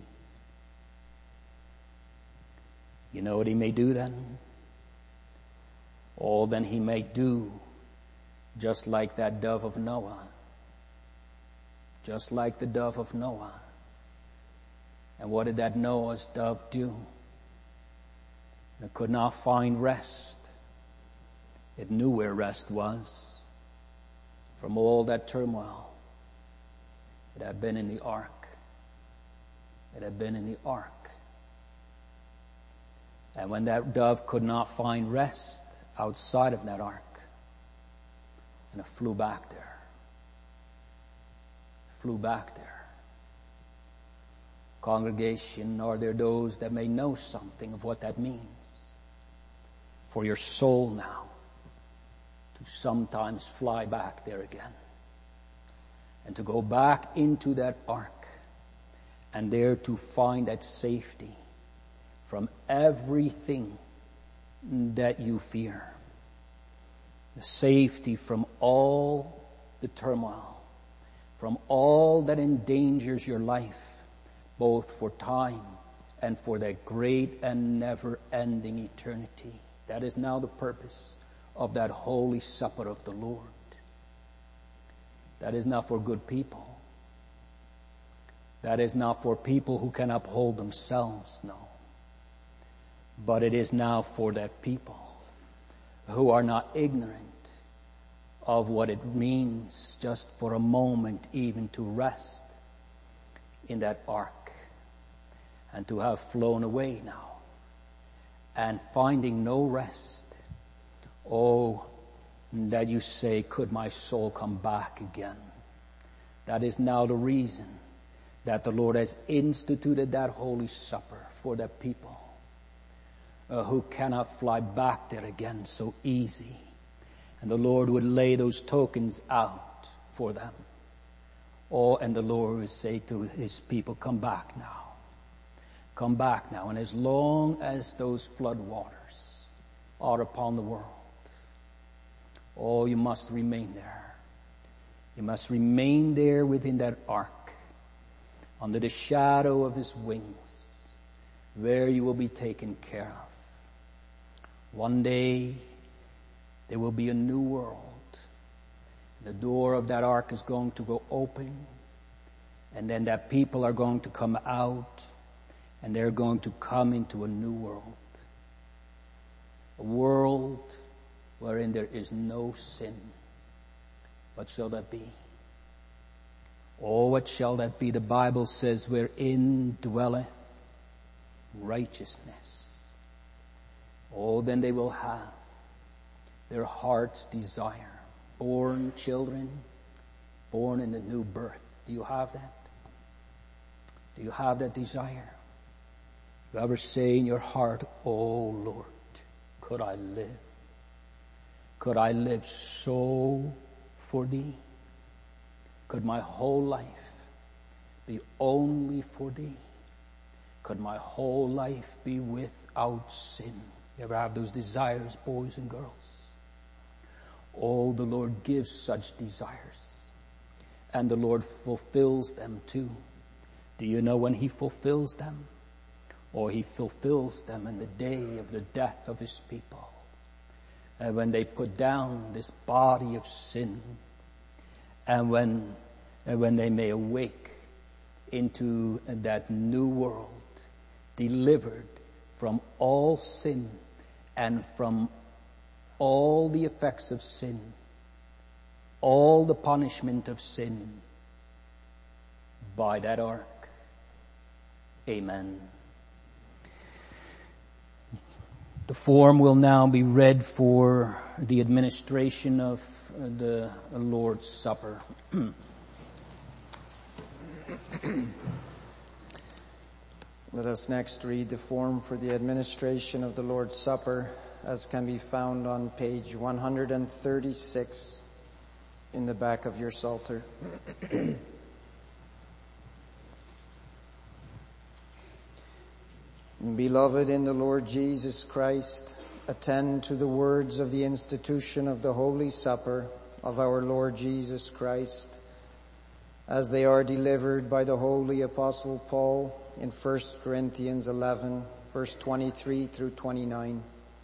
You know what he may do then? Oh, then he may do just like that dove of Noah. Just like the dove of Noah. And what did that Noah's dove do? It could not find rest. It knew where rest was from all that turmoil. It had been in the ark. It had been in the ark. And when that dove could not find rest outside of that ark, and it flew back there. Flew back there. Congregation, are there those that may know something of what that means for your soul now to sometimes fly back there again, and to go back into that ark, and there to find that safety from everything that you fear, the safety from all the turmoil, from all that endangers your life, both for time and for that great and never-ending eternity. That is now the purpose of that holy supper of the Lord. That is not for good people. That is not for people who can uphold themselves, no. But it is now for that people who are not ignorant of what it means just for a moment even to rest in that ark, and to have flown away now and finding no rest. Oh, that you say, could my soul come back again? That is now the reason that the Lord has instituted that holy supper for the people uh, who cannot fly back there again so easy. And the Lord would lay those tokens out for them. Oh, and the Lord would say to his people, come back now. Come back now. And as long as those flood waters are upon the world, oh, you must remain there. You must remain there within that ark, under the shadow of his wings. There you will be taken care of. One day, there will be a new world. The door of that ark is going to go open, and then that people are going to come out, and they're going to come into a new world. A world wherein there is no sin. What shall that be? Oh, what shall that be? The Bible says, wherein dwelleth righteousness. Oh, then they will have their heart's desire. Born children, born in the new birth. Do you have that? Do you have that desire? You ever say in your heart, oh Lord, could I live? Could I live so for thee? Could my whole life be only for thee? Could my whole life be without sin? You ever have those desires, boys and girls? Oh, the Lord gives such desires, and the Lord fulfills them too. Do you know when he fulfills them? Or he fulfills them in the day of the death of his people. And when they put down this body of sin, and when, and when they may awake into that new world, delivered from all sin and from all the effects of sin, all the punishment of sin by that ark. Amen. The form will now be read for the administration of the Lord's Supper. Let us next read the form for the administration of the Lord's Supper, as can be found on page one hundred thirty-six in the back of your Psalter. Beloved in the Lord Jesus Christ, attend to the words of the institution of the Holy Supper of our Lord Jesus Christ, as they are delivered by the Holy Apostle Paul in First Corinthians eleven, verse twenty-three through twenty-nine.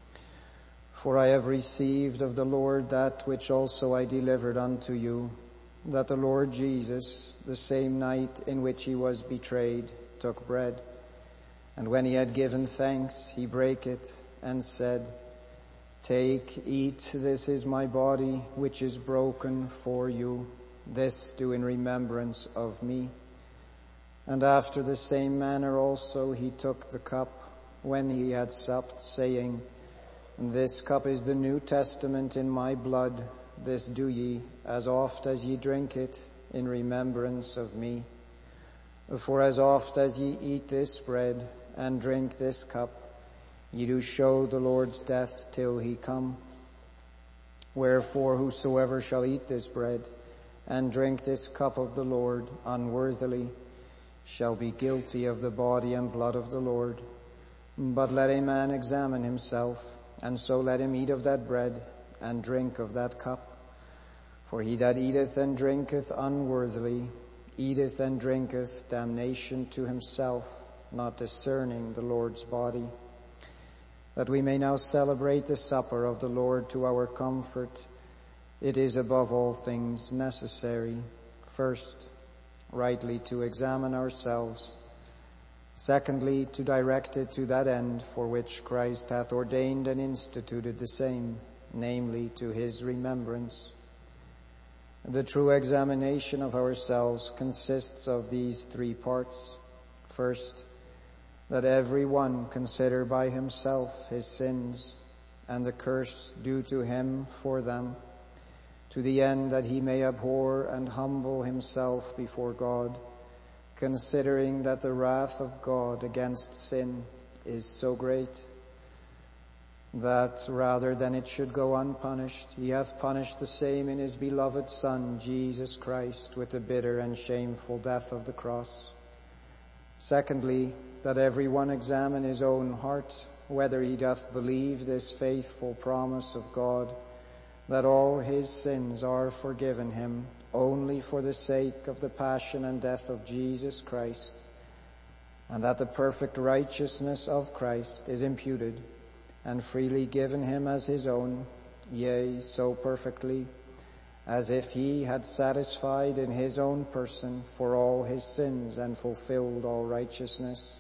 For I have received of the Lord that which also I delivered unto you, that the Lord Jesus, the same night in which he was betrayed, took bread. And when he had given thanks, he brake it and said, Take, eat, this is my body, which is broken for you. This do in remembrance of me. And after the same manner also he took the cup when he had supped, saying, This cup is the New Testament in my blood. This do ye, as oft as ye drink it, in remembrance of me. For as oft as ye eat this bread and drink this cup, ye do show the Lord's death till he come. Wherefore whosoever shall eat this bread and drink this cup of the Lord unworthily shall be guilty of the body and blood of the Lord. But let a man examine himself, and so let him eat of that bread and drink of that cup. For he that eateth and drinketh unworthily eateth and drinketh damnation to himself, not discerning the Lord's body. That we may now celebrate the supper of the Lord to our comfort, it is above all things necessary, first, rightly to examine ourselves, secondly, to direct it to that end for which Christ hath ordained and instituted the same, namely to his remembrance. The true examination of ourselves consists of these three parts. First, that every one consider by himself his sins and the curse due to him for them, to the end that he may abhor and humble himself before God, considering that the wrath of God against sin is so great, that rather than it should go unpunished, he hath punished the same in his beloved Son, Jesus Christ, with the bitter and shameful death of the cross. Secondly, that every one examine his own heart, whether he doth believe this faithful promise of God, that all his sins are forgiven him only for the sake of the passion and death of Jesus Christ, and that the perfect righteousness of Christ is imputed and freely given him as his own, yea, so perfectly, as if he had satisfied in his own person for all his sins and fulfilled all righteousness.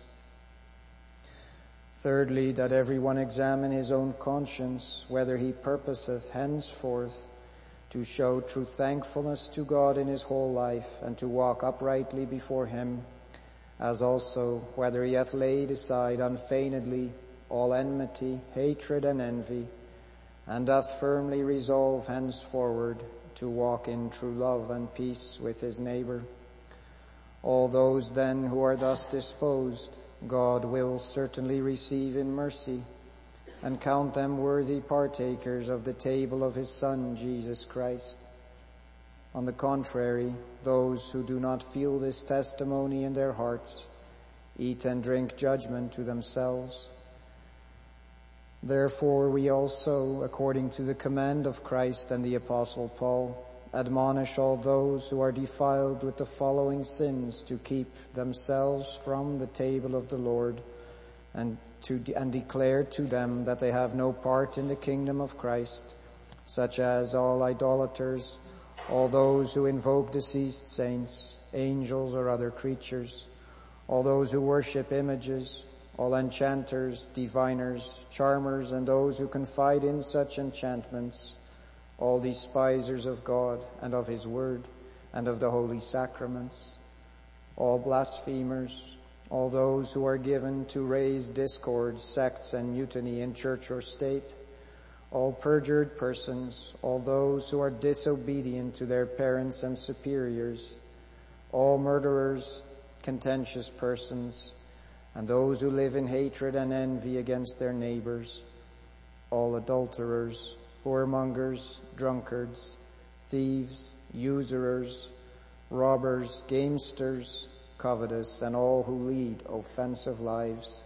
Thirdly, that every one examine his own conscience, whether he purposeth henceforth to show true thankfulness to God in his whole life, and to walk uprightly before him, as also whether he hath laid aside unfeignedly all enmity, hatred, and envy, and doth firmly resolve henceforward to walk in true love and peace with his neighbor. All those then who are thus disposed, God will certainly receive in mercy, and count them worthy partakers of the table of his Son, Jesus Christ. On the contrary, those who do not feel this testimony in their hearts eat and drink judgment to themselves. Therefore we also, according to the command of Christ and the Apostle Paul, admonish all those who are defiled with the following sins to keep themselves from the table of the Lord, and to and declare to them that they have no part in the kingdom of Christ, such as all idolaters, all those who invoke deceased saints, angels or other creatures, all those who worship images, all enchanters, diviners, charmers, and those who confide in such enchantments, all despisers of God and of his word and of the holy sacraments, all blasphemers, all those who are given to raise discord, sects, and mutiny in church or state, all perjured persons, all those who are disobedient to their parents and superiors, all murderers, contentious persons, and those who live in hatred and envy against their neighbors, all adulterers, whoremongers, drunkards, thieves, usurers, robbers, gamesters, covetous, and all who lead offensive lives.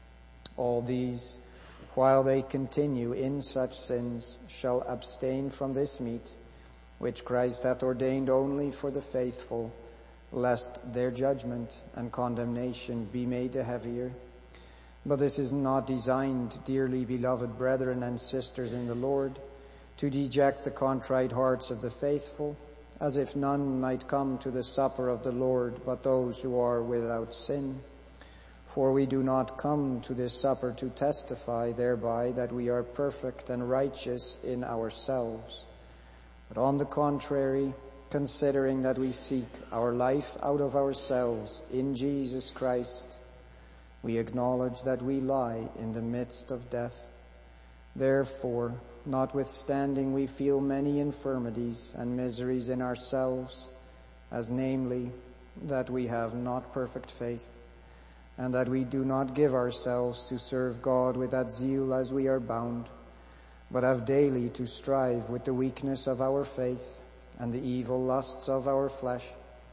All these, while they continue in such sins, shall abstain from this meat, which Christ hath ordained only for the faithful, lest their judgment and condemnation be made the heavier. But this is not designed, dearly beloved brethren and sisters in the Lord, to deject the contrite hearts of the faithful, as if none might come to the supper of the Lord but those who are without sin. For we do not come to this supper to testify thereby that we are perfect and righteous in ourselves, but on the contrary, considering that we seek our life out of ourselves in Jesus Christ, we acknowledge that we lie in the midst of death. Therefore, notwithstanding we feel many infirmities and miseries in ourselves, as namely, that we have not perfect faith, and that we do not give ourselves to serve God with that zeal as we are bound, but have daily to strive with the weakness of our faith and the evil lusts of our flesh.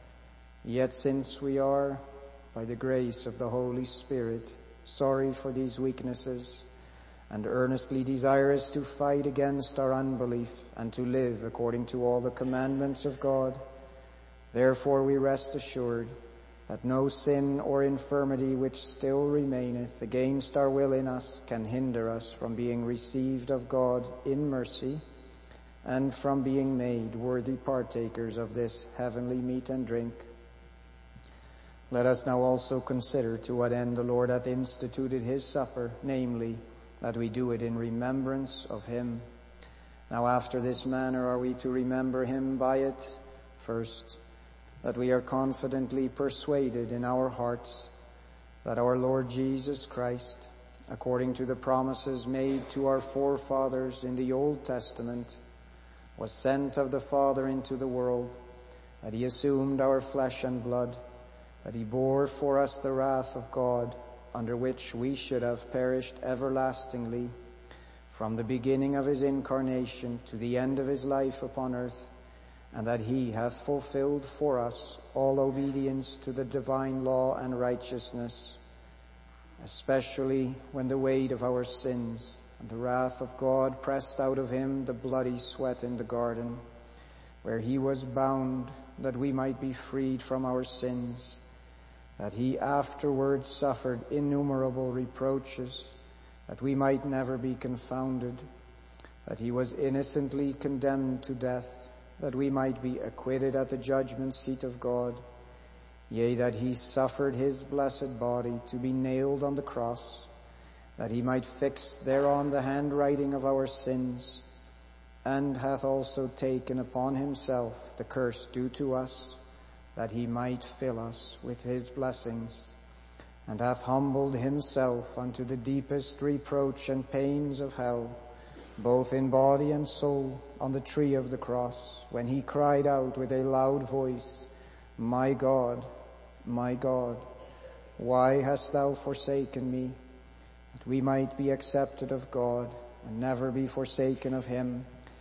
Yet since we are, by the grace of the Holy Spirit, sorry for these weaknesses, and earnestly desirous to fight against our unbelief and to live according to all the commandments of God, therefore we rest assured that no sin or infirmity which still remaineth against our will in us can hinder us from being received of God in mercy, and from being made worthy partakers of this heavenly meat and drink. Let us now also consider to what end the Lord hath instituted his supper, namely, that we do it in remembrance of him. Now after this manner are we to remember him by it. First, that we are confidently persuaded in our hearts that our Lord Jesus Christ, according to the promises made to our forefathers in the Old Testament, was sent of the Father into the world, that he assumed our flesh and blood, that he bore for us the wrath of God, under which we should have perished everlastingly, from the beginning of his incarnation to the end of his life upon earth, and that he hath fulfilled for us all obedience to the divine law and righteousness, especially when the weight of our sins and the wrath of God pressed out of him the bloody sweat in the garden, where he was bound that we might be freed from our sins, that he afterwards suffered innumerable reproaches, that we might never be confounded, that he was innocently condemned to death, that we might be acquitted at the judgment seat of God, yea, that he suffered his blessed body to be nailed on the cross, that he might fix thereon the handwriting of our sins, and hath also taken upon himself the curse due to us, that he might fill us with his blessings, and hath humbled himself unto the deepest reproach and pains of hell, both in body and soul, on the tree of the cross, when he cried out with a loud voice, My God, my God, why hast thou forsaken me? That we might be accepted of God, and never be forsaken of him,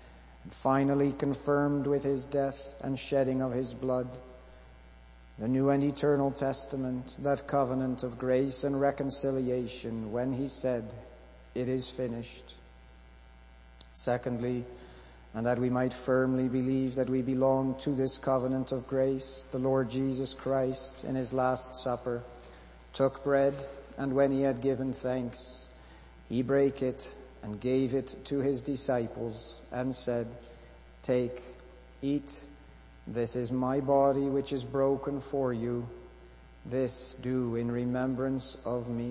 and finally confirmed with his death and shedding of his blood, the new and eternal testament, that covenant of grace and reconciliation, when he said, "It is finished." Secondly, and that we might firmly believe that we belong to this covenant of grace, the Lord Jesus Christ, in his last supper, took bread, and when he had given thanks, he brake it and gave it to his disciples and said, "Take, eat, this is my body which is broken for you. This do in remembrance of me."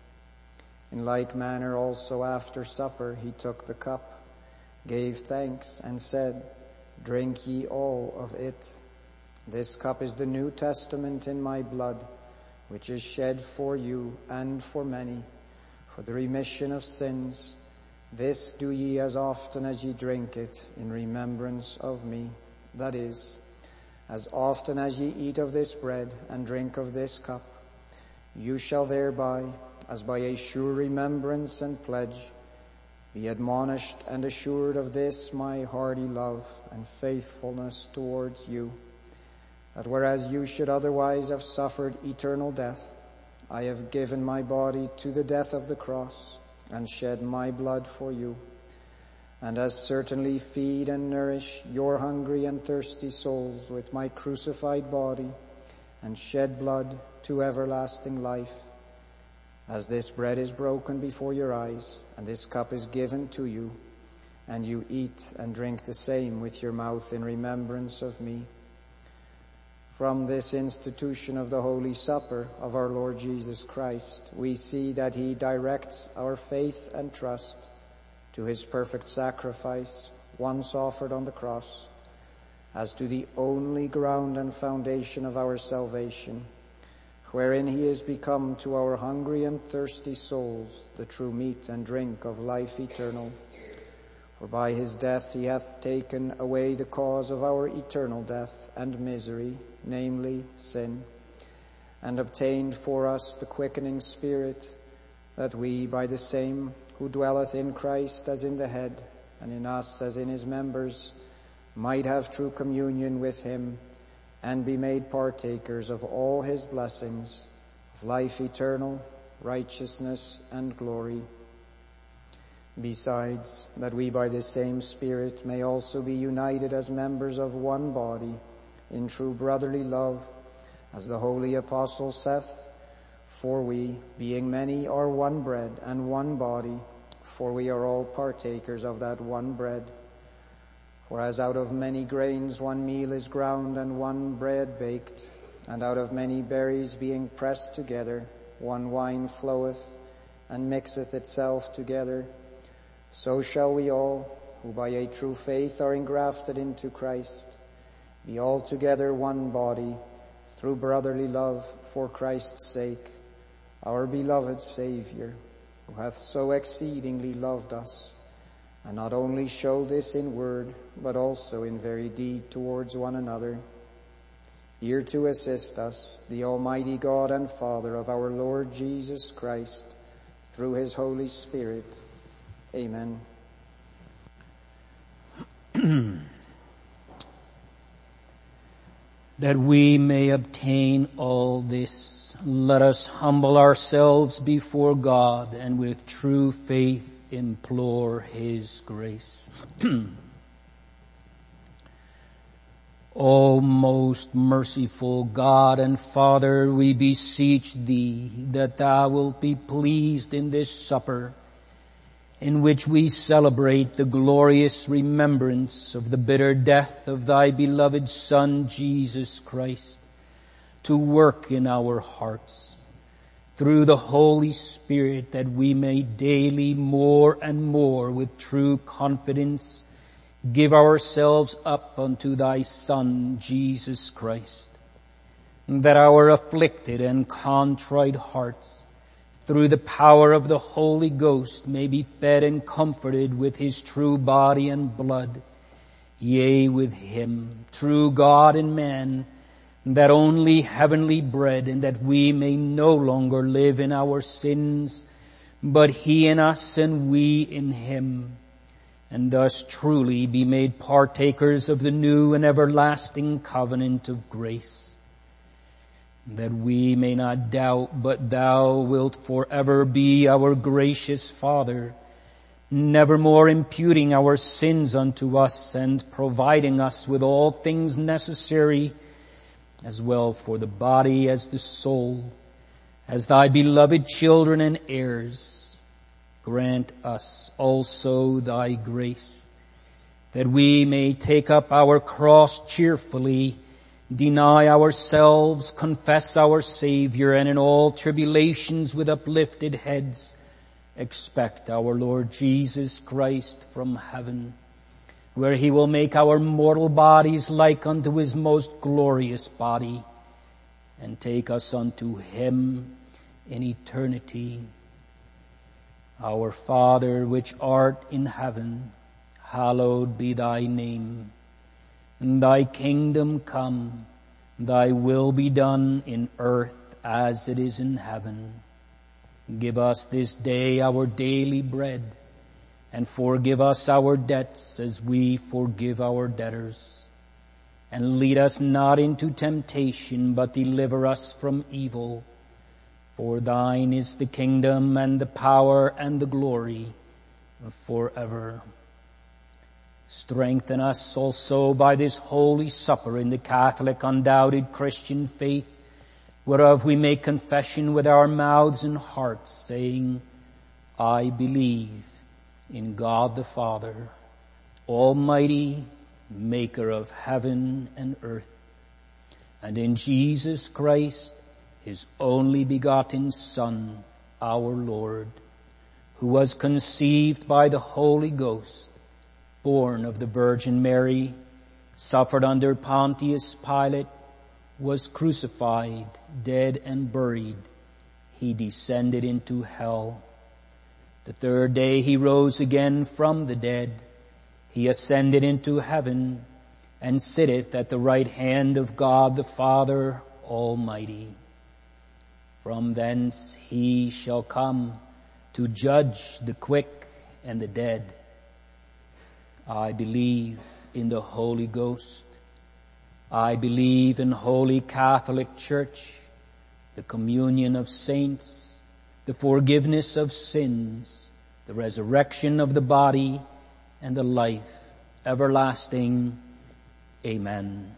In like manner also after supper he took the cup, gave thanks, and said, "Drink ye all of it. This cup is the New Testament in my blood, which is shed for you and for many, for the remission of sins. This do ye as often as ye drink it in remembrance of me." That is, as often as ye eat of this bread and drink of this cup, you shall thereby, as by a sure remembrance and pledge, be admonished and assured of this my hearty love and faithfulness towards you, that whereas you should otherwise have suffered eternal death, I have given my body to the death of the cross and shed my blood for you, and as certainly feed and nourish your hungry and thirsty souls with my crucified body and shed blood to everlasting life, as this bread is broken before your eyes and this cup is given to you, and you eat and drink the same with your mouth in remembrance of me. From this institution of the Holy Supper of our Lord Jesus Christ, we see that he directs our faith and trust to his perfect sacrifice, once offered on the cross, as to the only ground and foundation of our salvation, wherein he is become to our hungry and thirsty souls the true meat and drink of life eternal. For by his death he hath taken away the cause of our eternal death and misery, namely sin, and obtained for us the quickening Spirit, that we by the same who dwelleth in Christ as in the head, and in us as in his members, might have true communion with him, and be made partakers of all his blessings, of life eternal, righteousness, and glory. Besides, that we by the same Spirit may also be united as members of one body, in true brotherly love, as the holy apostle saith, "For we, being many, are one bread and one body, for we are all partakers of that one bread. For as out of many grains one meal is ground and one bread baked, and out of many berries being pressed together, one wine floweth and mixeth itself together, so shall we all, who by a true faith are engrafted into Christ, be altogether one body, through brotherly love for Christ's sake, our beloved Saviour, who hath so exceedingly loved us, and not only show this in word, but also in very deed towards one another. Here to assist us, the Almighty God and Father of our Lord Jesus Christ, through his Holy Spirit. Amen. That we may obtain all this, let us humble ourselves before God and with true faith implore his grace. O most merciful God and Father, we beseech thee that thou wilt be pleased in this supper, in which we celebrate the glorious remembrance of the bitter death of thy beloved Son, Jesus Christ, to work in our hearts through the Holy Spirit, that we may daily more and more with true confidence give ourselves up unto thy Son, Jesus Christ, and that our afflicted and contrite hearts, through the power of the Holy Ghost, may be fed and comforted with his true body and blood, yea, with him, true God and man, that only heavenly bread, and that we may no longer live in our sins, but he in us and we in him, and thus truly be made partakers of the new and everlasting covenant of grace, that we may not doubt, but thou wilt forever be our gracious Father, nevermore imputing our sins unto us and providing us with all things necessary, as well for the body as the soul, as thy beloved children and heirs. Grant us also thy grace, that we may take up our cross cheerfully, deny ourselves, confess our Savior, and in all tribulations with uplifted heads expect our Lord Jesus Christ from heaven, where he will make our mortal bodies like unto his most glorious body, and take us unto him in eternity. Our Father, which art in heaven, hallowed be thy name. And thy kingdom come, thy will be done in earth as it is in heaven. Give us this day our daily bread, and forgive us our debts as we forgive our debtors. And lead us not into temptation, but deliver us from evil. For thine is the kingdom and the power and the glory forever. Strengthen us also by this holy supper in the Catholic undoubted Christian faith, whereof we make confession with our mouths and hearts, saying, I believe in God the Father, Almighty, maker of heaven and earth, and in Jesus Christ, his only begotten Son, our Lord, who was conceived by the Holy Ghost, born of the Virgin Mary, suffered under Pontius Pilate, was crucified, dead and buried. He descended into hell. The third day he rose again from the dead. He ascended into heaven and sitteth at the right hand of God the Father Almighty. From thence he shall come to judge the quick and the dead. I believe in the Holy Ghost. I believe in Holy Catholic Church, the communion of saints, the forgiveness of sins, the resurrection of the body, and the life everlasting. Amen.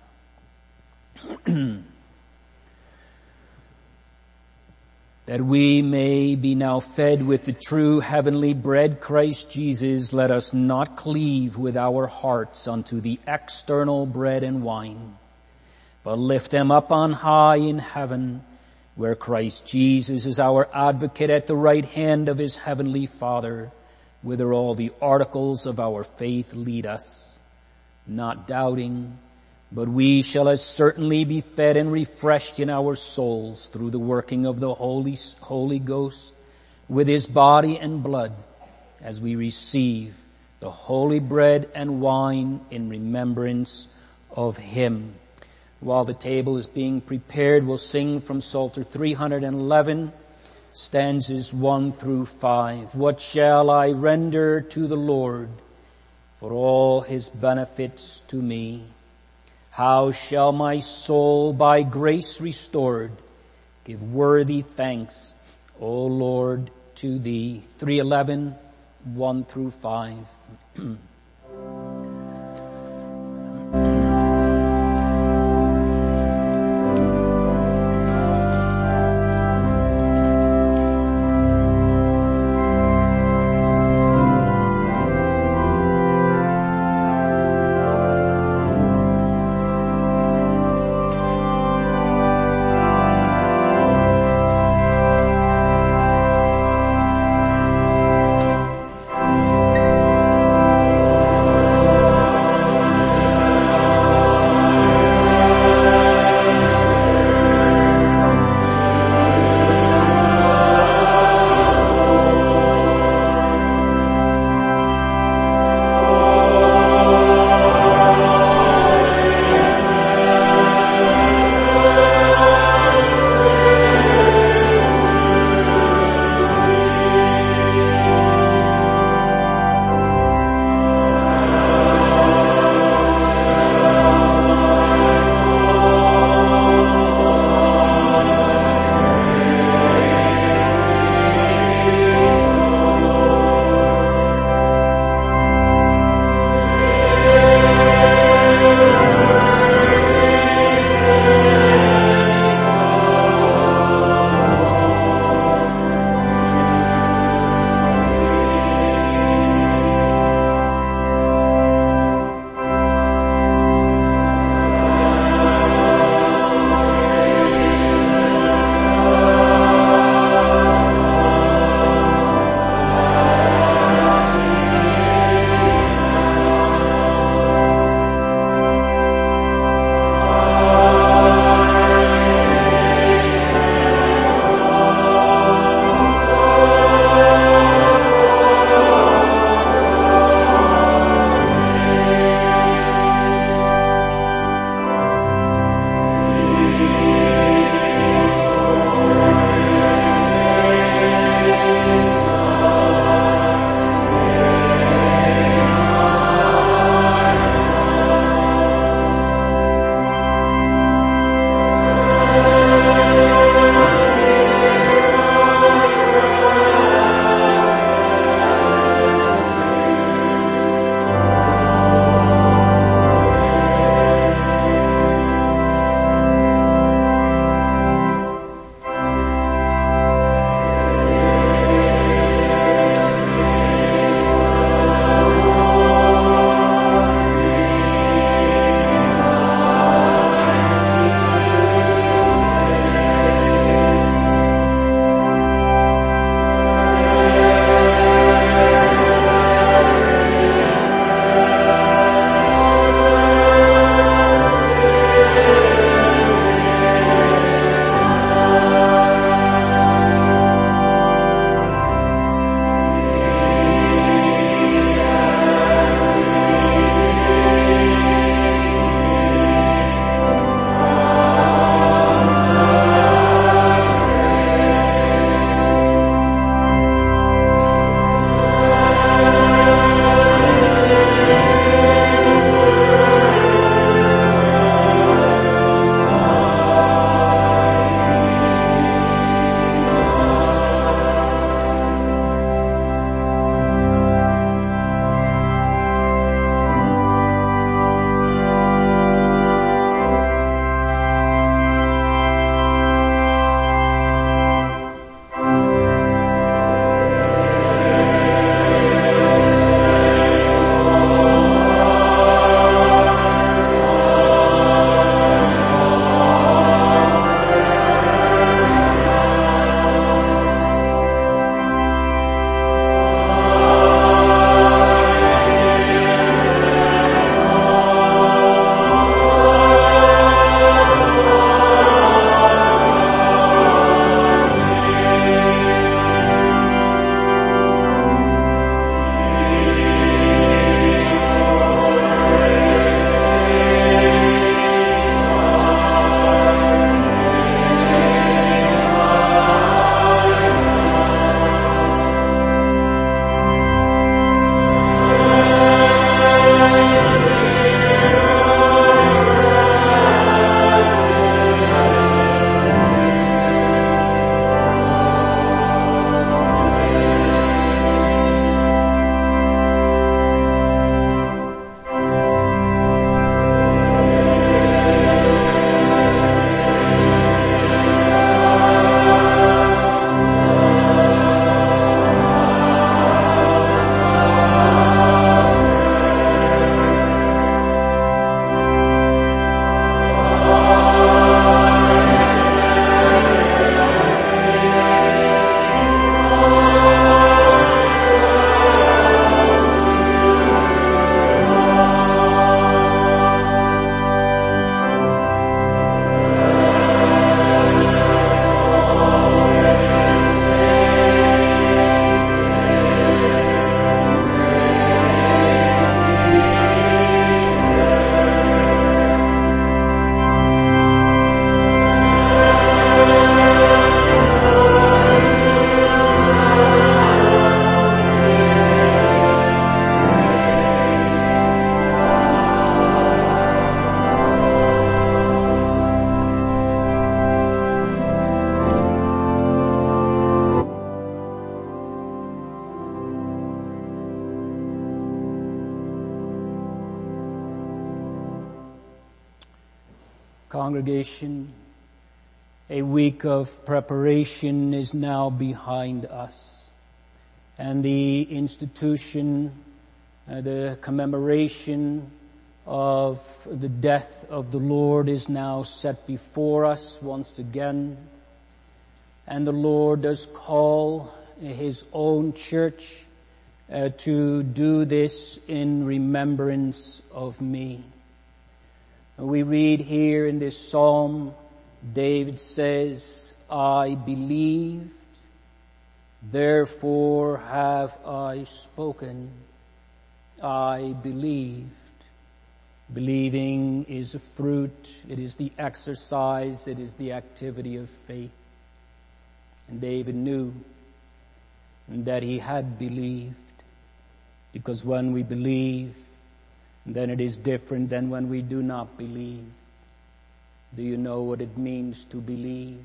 That we may be now fed with the true heavenly bread, Christ Jesus, let us not cleave with our hearts unto the external bread and wine, but lift them up on high in heaven, where Christ Jesus is our advocate at the right hand of his heavenly Father, whither all the articles of our faith lead us, not doubting, but we shall as certainly be fed and refreshed in our souls through the working of the Holy, Holy Ghost with his body and blood, as we receive the holy bread and wine in remembrance of him. While the table is being prepared, we'll sing from Psalter three hundred eleven, stanzas one through five. What shall I render to the Lord for all his benefits to me? How shall my soul by grace restored give worthy thanks, O Lord, to thee? three eleven, one through five. Congregation, a week of preparation is now behind us, and the institution, uh, the commemoration of the death of the Lord is now set before us once again, and the Lord does call His own church uh, to do this in remembrance of me. We read here in this psalm, David says, I believed, therefore have I spoken. I believed. Believing is a fruit. It is the exercise. It is the activity of faith. And David knew that he had believed, because when we believe, then it is different than when we do not believe. Do you know what it means to believe?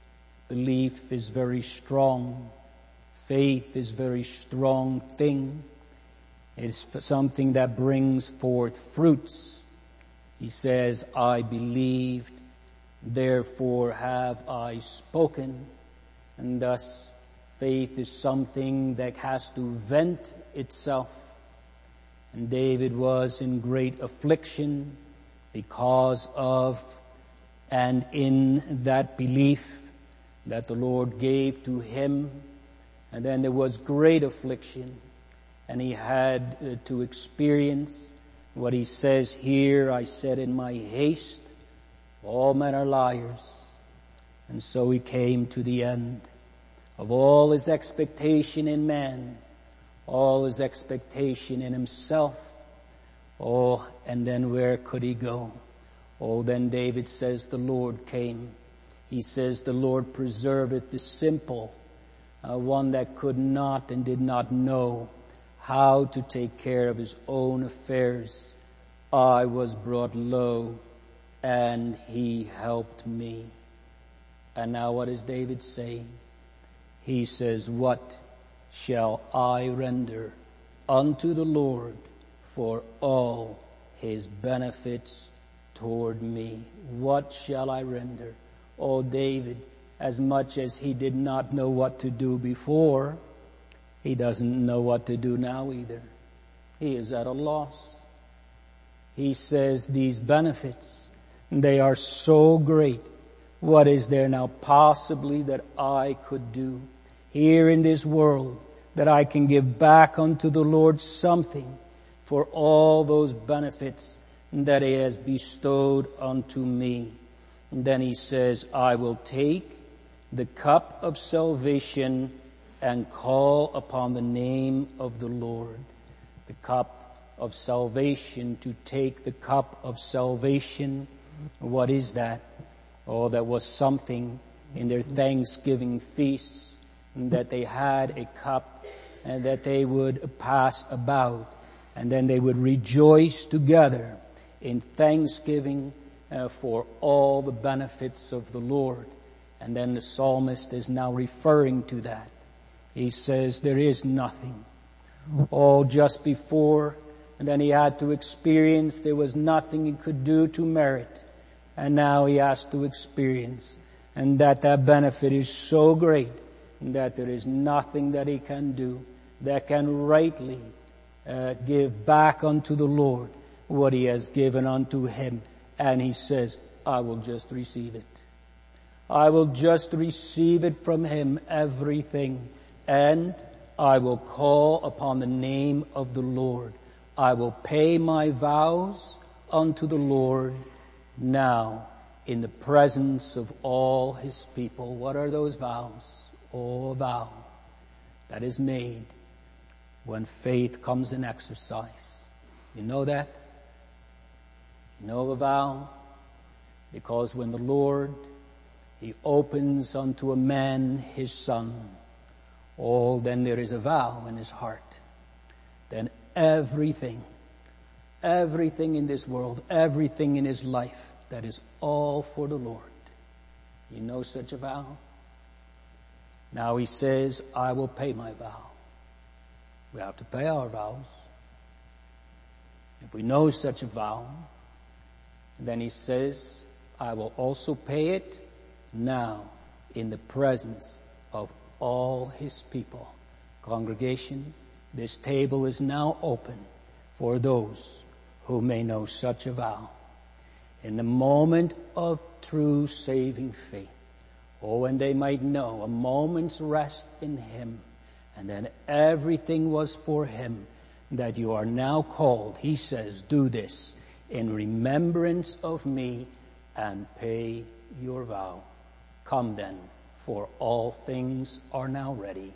Belief is very strong. Faith is a very strong thing. It's something that brings forth fruits. He says, I believed, therefore have I spoken. And thus, faith is something that has to vent itself. And David was in great affliction because of and in that belief that the Lord gave to him. And then there was great affliction, and he had uh, to experience what he says here, I said in my haste, all men are liars. And so he came to the end of all his expectation in man, all his expectation in himself. Oh, and then where could he go? Oh, then David says the Lord came. He says the Lord preserveth the simple, uh, one that could not and did not know how to take care of his own affairs. I was brought low, and he helped me. And now what is David saying? He says, what shall I render unto the Lord for all his benefits toward me? What shall I render? Oh, David, as much as he did not know what to do before, he doesn't know what to do now either. He is at a loss. He says these benefits, they are so great. What is there now possibly that I could do here in this world that I can give back unto the Lord something for all those benefits that he has bestowed unto me? And then he says, I will take the cup of salvation and call upon the name of the Lord. The cup of salvation, to take the cup of salvation. What is that? Oh, that was something in their Thanksgiving feasts, that they had a cup and that they would pass about, and then they would rejoice together in thanksgiving uh, for all the benefits of the Lord. And then the psalmist is now referring to that. He says there is nothing. All just before, and then he had to experience there was nothing he could do to merit. And now he has to experience, and that that benefit is so great that there is nothing that he can do that can rightly uh, give back unto the Lord what he has given unto him. And he says, I will just receive it. I will just receive it from him, everything. And I will call upon the name of the Lord. I will pay my vows unto the Lord now in the presence of all his people. What are those vows? Oh, a vow that is made when faith comes in exercise. You know that? You know a vow? Because when the Lord, he opens unto a man his son, oh, then there is a vow in his heart. Then everything, everything in this world, everything in his life, that is all for the Lord. You know such a vow? Now he says, I will pay my vow. We have to pay our vows. If we know such a vow, then he says, I will also pay it now in the presence of all his people. Congregation, this table is now open for those who may know such a vow. In the moment of true saving faith, oh, and they might know a moment's rest in him, and then everything was for him, that you are now called, he says, do this in remembrance of me and pay your vow. Come then, for all things are now ready.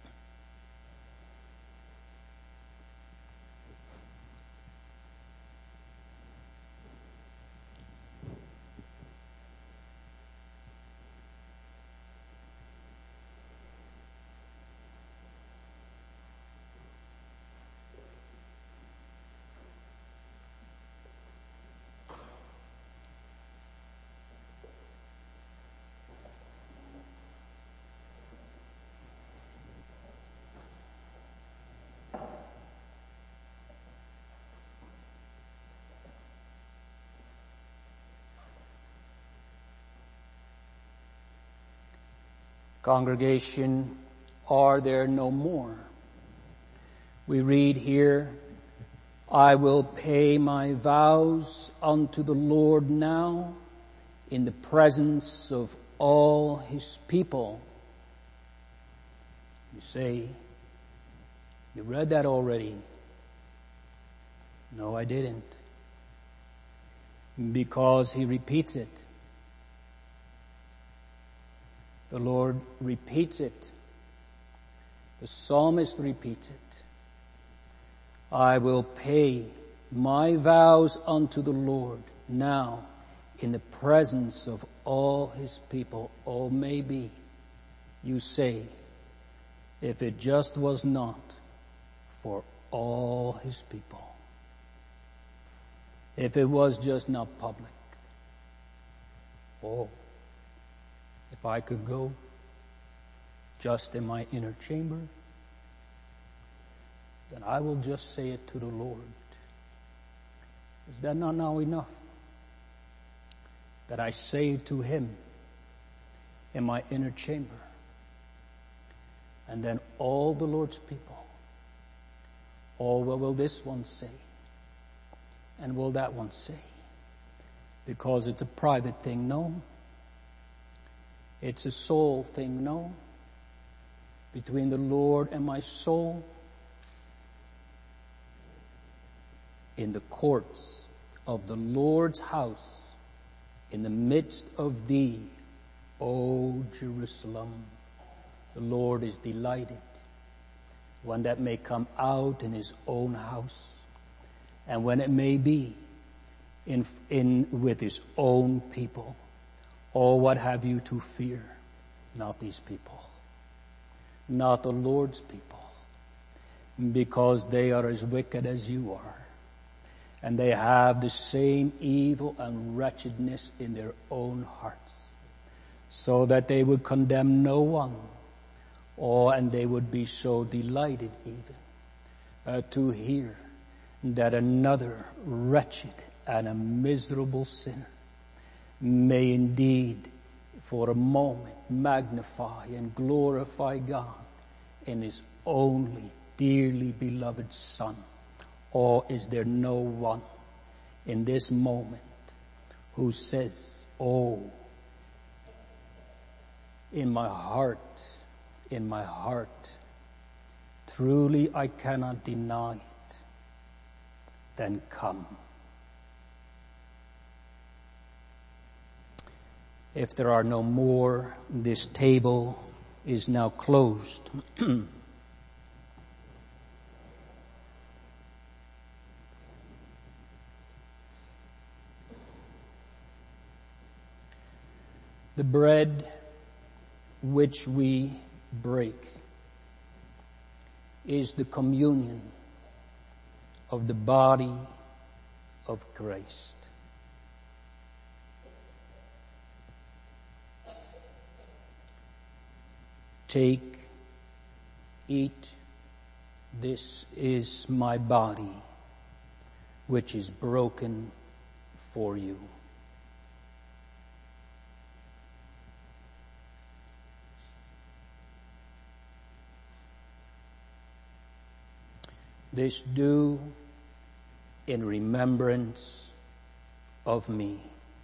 Congregation, are there no more? We read here, I will pay my vows unto the Lord now in the presence of all his people. You say, you read that already. No, I didn't. Because he repeats it. The Lord repeats it. The psalmist repeats it. I will pay my vows unto the Lord now in the presence of all his people. Oh, maybe you say, if it just was not for all his people. If it was just not public. Oh. If I could go just in my inner chamber, then I will just say it to the Lord. Is that not now enough? That I say it to him in my inner chamber. And then all the Lord's people, oh, what will this one say? And will that one say? Because it's a private thing, no. It's a soul thing, no? Between the Lord and my soul. In the courts of the Lord's house, in the midst of thee, O Jerusalem, the Lord is delighted. One that may come out in his own house, and when it may be in, in with his own people. Oh, what have you to fear? Not these people. Not the Lord's people. Because they are as wicked as you are. And they have the same evil and wretchedness in their own hearts. So that they would condemn no one. Oh, and they would be so delighted even uh, to hear that another wretched and a miserable sinner may indeed for a moment magnify and glorify God in his only dearly beloved Son. Or is there no one in this moment who says, oh, in my heart, in my heart, truly I cannot deny it, then come. If there are no more, this table is now closed. The bread which we break is the communion of the body of Christ. Take, eat, this is my body, which is broken for you. This do in remembrance of me.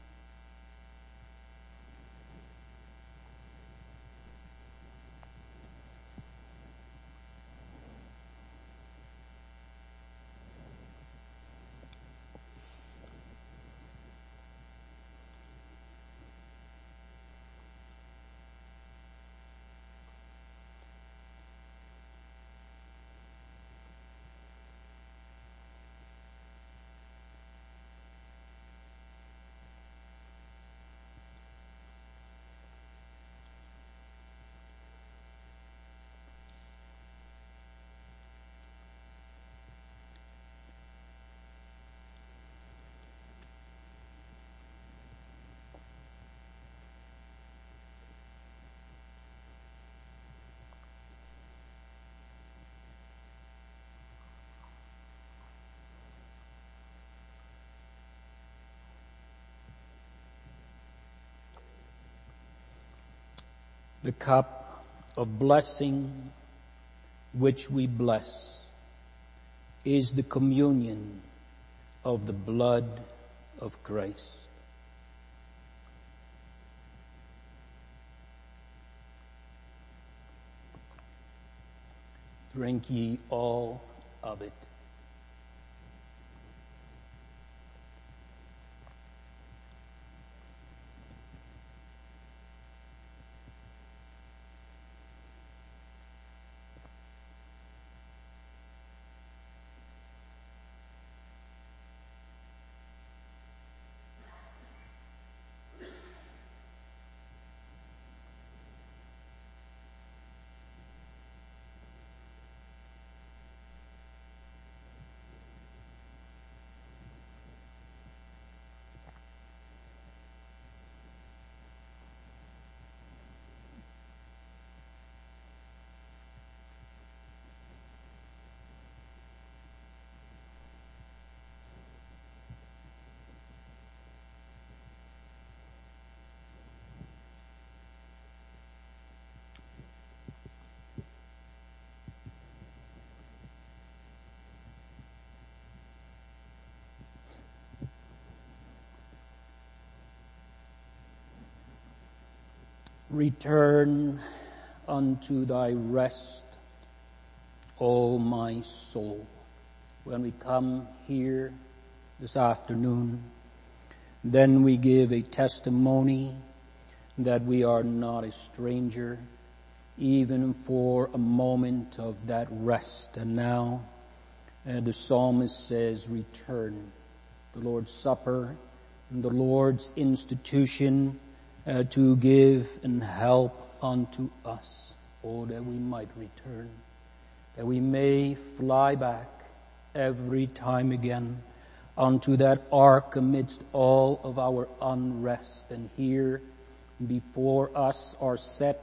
The cup of blessing which we bless is the communion of the blood of Christ. Drink ye all of it. Return unto thy rest, O my soul. When we come here this afternoon, then we give a testimony that we are not a stranger, even for a moment of that rest. And now uh, the psalmist says, return. The Lord's Supper and the Lord's institution Uh, to give and help unto us. Oh, that we might return, that we may fly back every time again unto that ark amidst all of our unrest. And here before us are set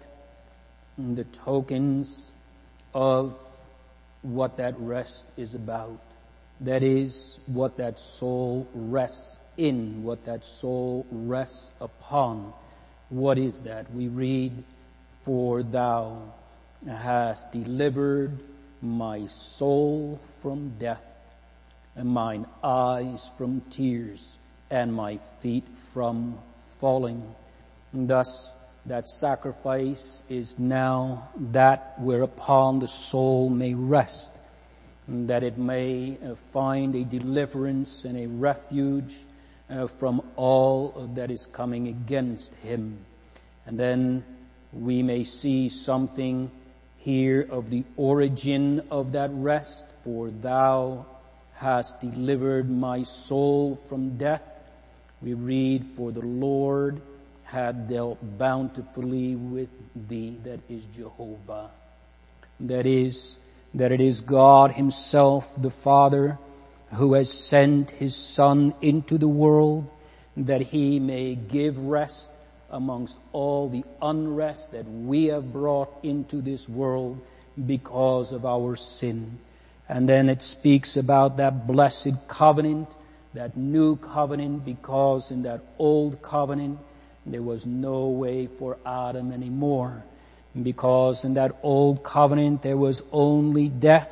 the tokens of what that rest is about. That is what that soul rests in, what that soul rests upon. What is that? We read, for thou hast delivered my soul from death, and mine eyes from tears, and my feet from falling. And thus, that sacrifice is now that whereupon the soul may rest, and that it may find a deliverance and a refuge Uh, from all that is coming against him. And then we may see something here of the origin of that rest. For thou hast delivered my soul from death. We read, for the Lord had dealt bountifully with thee. That is Jehovah. That is, that it is God himself, the Father, who has sent his Son into the world, that he may give rest amongst all the unrest that we have brought into this world because of our sin. And then it speaks about that blessed covenant, that new covenant, because in that old covenant there was no way for Adam anymore. Because in that old covenant there was only death.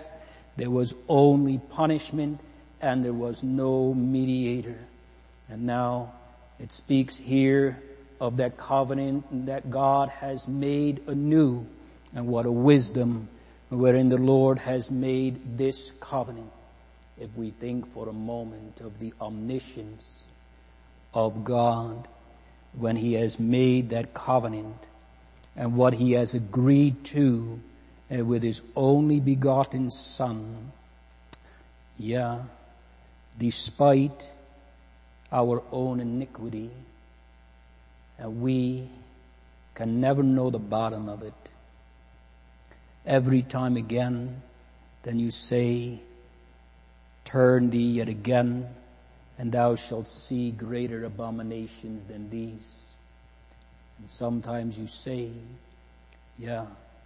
there was only punishment and there was no mediator. And now it speaks here of that covenant that God has made anew, and what a wisdom wherein the Lord has made this covenant. If we think for a moment of the omniscience of God when He has made that covenant and what He has agreed to uh, with His only begotten Son. Yeah, despite our own iniquity, uh, we can never know the bottom of it. Every time again, then you say, turn thee yet again, and thou shalt see greater abominations than these. And sometimes you say, yeah,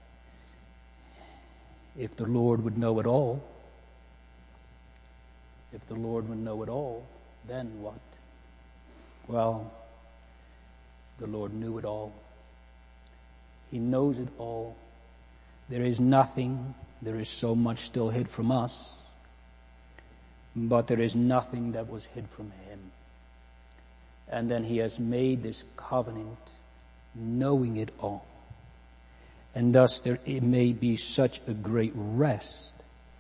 if the Lord would know it all, if the Lord would know it all, then what? Well, the Lord knew it all. He knows it all. There is nothing, there is so much still hid from us, but there is nothing that was hid from Him. And then He has made this covenant knowing it all. And thus there it may be such a great rest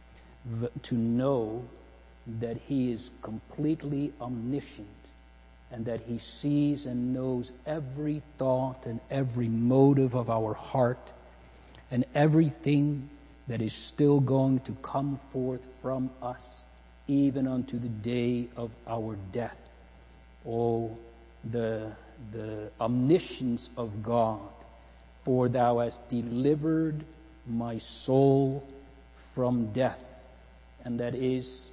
to know that He is completely omniscient and that He sees and knows every thought and every motive of our heart and everything that is still going to come forth from us even unto the day of our death. Oh, the, the omniscience of God, for thou hast delivered my soul from death. And that is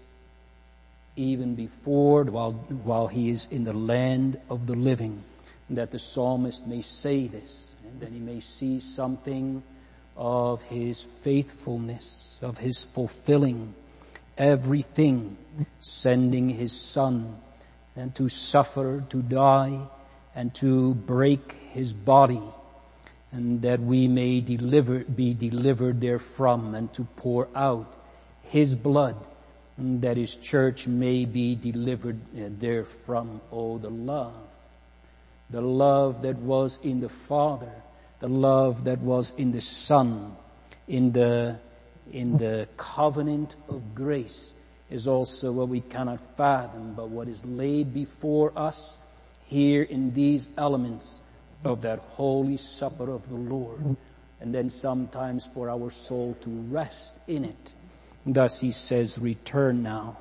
even before, while, while he is in the land of the living, and that the psalmist may say this, and then he may see something of his faithfulness, of his fulfilling everything, sending his Son and to suffer, to die, and to break his body, and that we may deliver, be delivered therefrom, and to pour out his blood, and that his church may be delivered therefrom. Oh, the love, the love that was in the Father, the love that was in the Son, in the, in the covenant of grace is also what we cannot fathom, but what is laid before us here in these elements of that holy supper of the Lord. And then sometimes for our soul to rest in it. Thus he says, return now,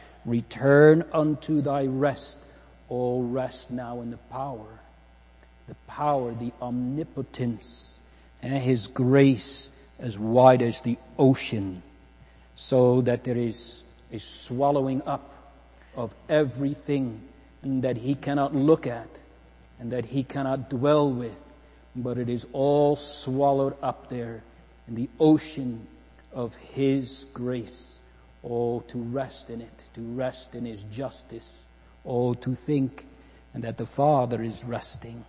return unto thy rest. Oh, rest now in the power. The power, the omnipotence, and his grace as wide as the ocean, so that there is a swallowing up of everything that he cannot look at and that he cannot dwell with, but it is all swallowed up there in the ocean of his grace. Oh, to rest in it, to rest in his justice. Oh, to think and that the Father is resting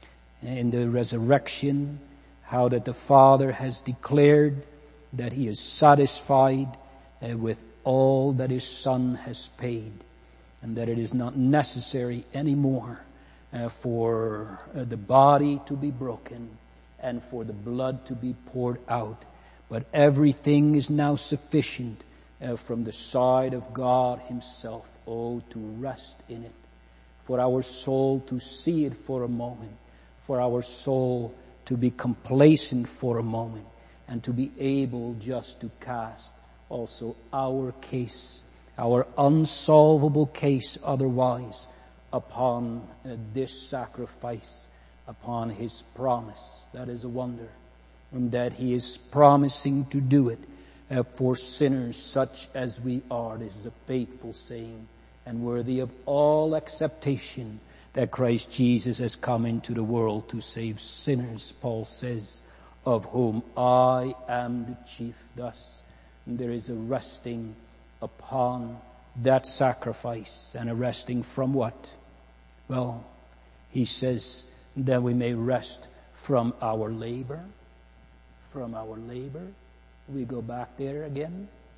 in the resurrection, how that the Father has declared that he is satisfied uh, with all that his Son has paid, and that it is not necessary anymore uh, for uh, the body to be broken and for the blood to be poured out, but everything is now sufficient uh, from the side of God himself. Oh, to rest in it, for our soul to see it for a moment, for our soul to be complacent for a moment, and to be able just to cast also our case, our unsolvable case otherwise, upon uh, this sacrifice, upon his promise. That is a wonder. And that he is promising to do it uh, for sinners such as we are. This is a faithful saying and worthy of all acceptation, that Christ Jesus has come into the world to save sinners, Paul says, of whom I am the chief. Thus, there is a resting upon that sacrifice, and a resting from what? Well, he says that we may rest from our labor, from our labor. We go back there again.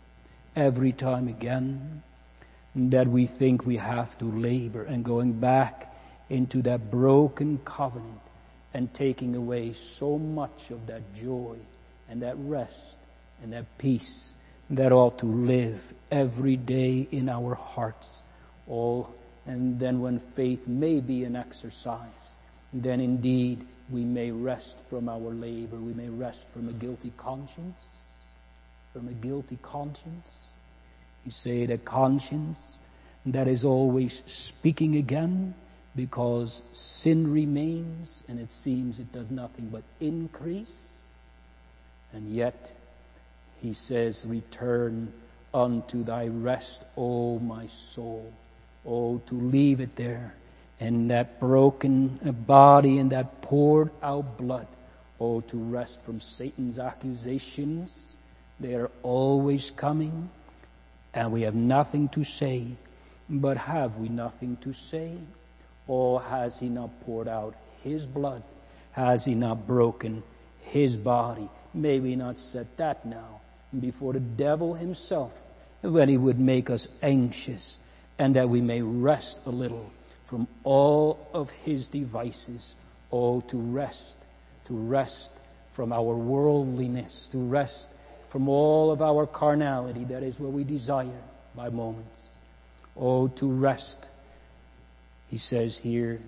every time again that we think we have to labor and going back into that broken covenant and taking away so much of that joy and that rest and that peace that ought to live every day in our hearts. All, and then when faith may be an exercise, then indeed we may rest from our labor. We may rest from a guilty conscience. From a guilty conscience. You say the conscience that is always speaking again because sin remains and it seems it does nothing but increase. And yet he says, return unto thy rest, O my soul. Oh, to leave it there in that broken body and that poured out blood. Oh, to rest from Satan's accusations. They are always coming and we have nothing to say. But have we nothing to say? Or has he not poured out his blood? Has he not broken his body? May we not set that now before the devil himself when he would make us anxious, and that we may rest a little from all of his devices. Oh, to rest, to rest from our worldliness, to rest from all of our carnality. That is what we desire by moments. Oh, to rest. He says here,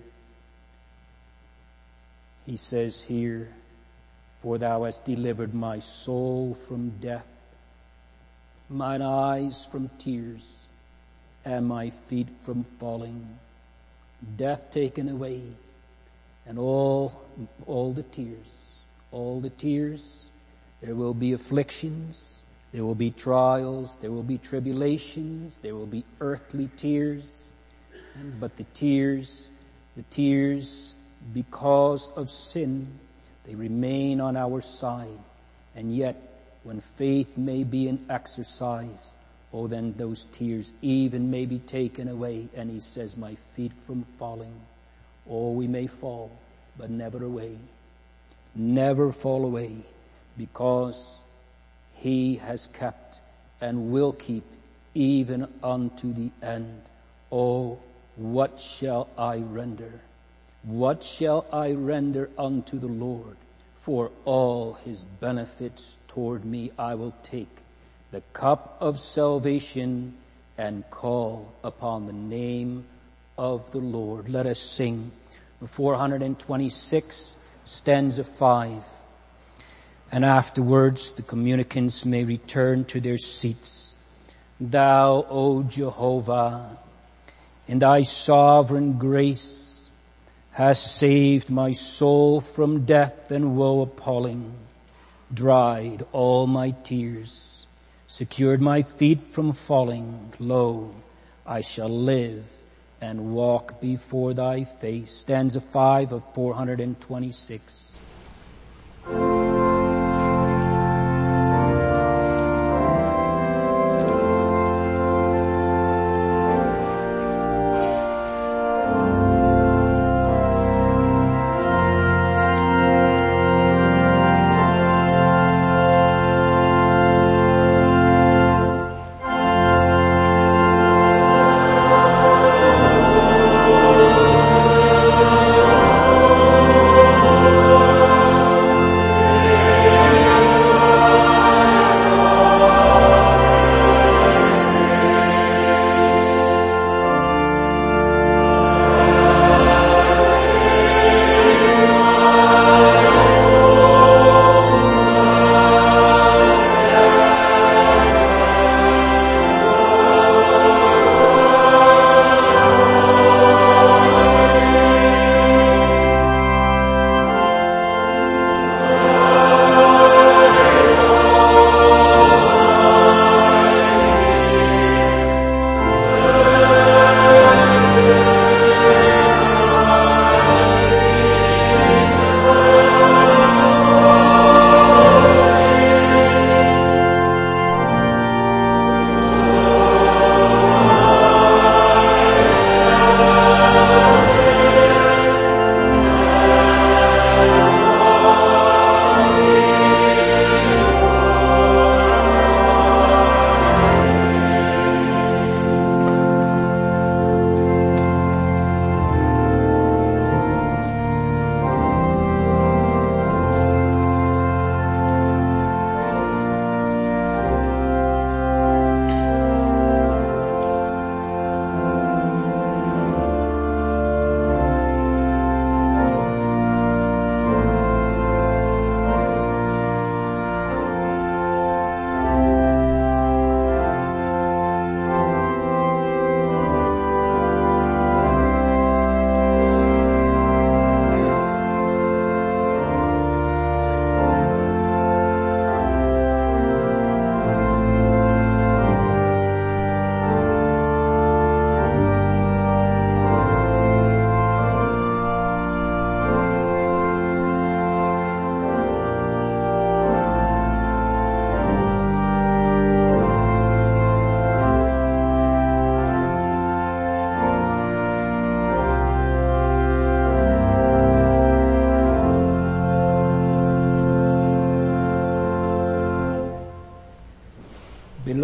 he says here, for thou hast delivered my soul from death, mine eyes from tears, and my feet from falling. Death taken away, and all, all the tears, all the tears. There will be afflictions, there will be trials, there will be tribulations, there will be earthly tears. But the tears, the tears because of sin, they remain on our side. And yet, when faith may be an exercise, oh, then those tears even may be taken away. And he says, my feet from falling. Oh, we may fall, but never away. Never fall away, because he has kept and will keep even unto the end. Oh, what shall I render? What shall I render unto the Lord for all his benefits toward me? I will take the cup of salvation and call upon the name of the Lord. Let us sing four hundred twenty-six, stanza five. And afterwards the communicants may return to their seats. Thou, O Jehovah, in thy sovereign grace, hast saved my soul from death and woe appalling, dried all my tears, secured my feet from falling. Lo, I shall live and walk before thy face. Stanza five of four hundred twenty-six.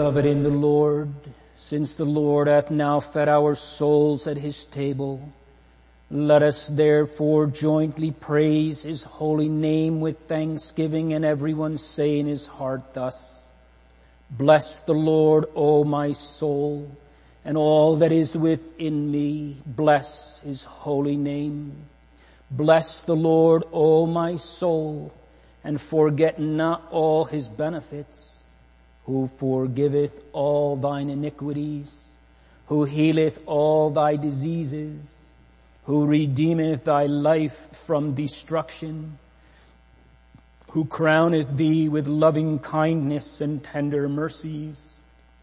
beloved in the Lord, since the Lord hath now fed our souls at his table, let us therefore jointly praise his holy name with thanksgiving, and everyone say in his heart thus: Bless the Lord, O my soul, and all that is within me, bless his holy name. Bless the Lord, O my soul, and forget not all his benefits, who forgiveth all thine iniquities, who healeth all thy diseases, who redeemeth thy life from destruction, who crowneth thee with loving kindness and tender mercies.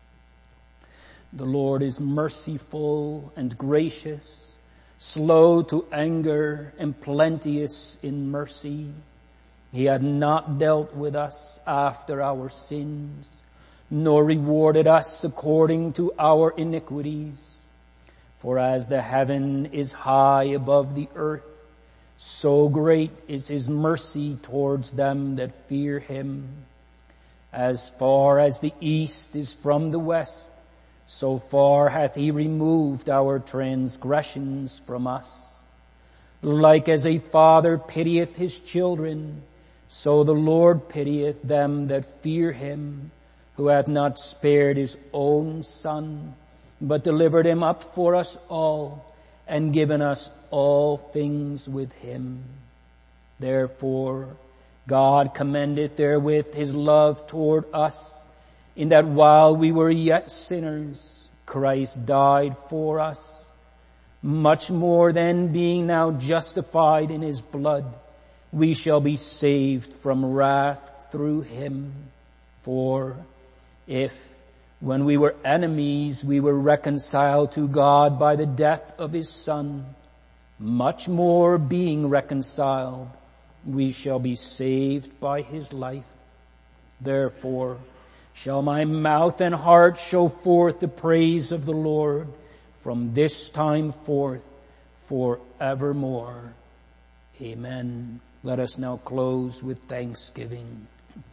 The Lord is merciful and gracious, slow to anger and plenteous in mercy. He hath not dealt with us after our sins, nor rewarded us according to our iniquities. For as the heaven is high above the earth, so great is his mercy towards them that fear him. As far as the east is from the west, so far hath he removed our transgressions from us. Like as a father pitieth his children, so the Lord pitieth them that fear him, who hath not spared his own son, but delivered him up for us all, and given us all things with him. Therefore God commendeth therewith his love toward us, in that while we were yet sinners, Christ died for us. Much more then, being now justified in his blood, we shall be saved from wrath through him. For if, when we were enemies, we were reconciled to God by the death of his Son, much more being reconciled, we shall be saved by his life. Therefore shall my mouth and heart show forth the praise of the Lord from this time forth forevermore. Amen. Let us now close with thanksgiving.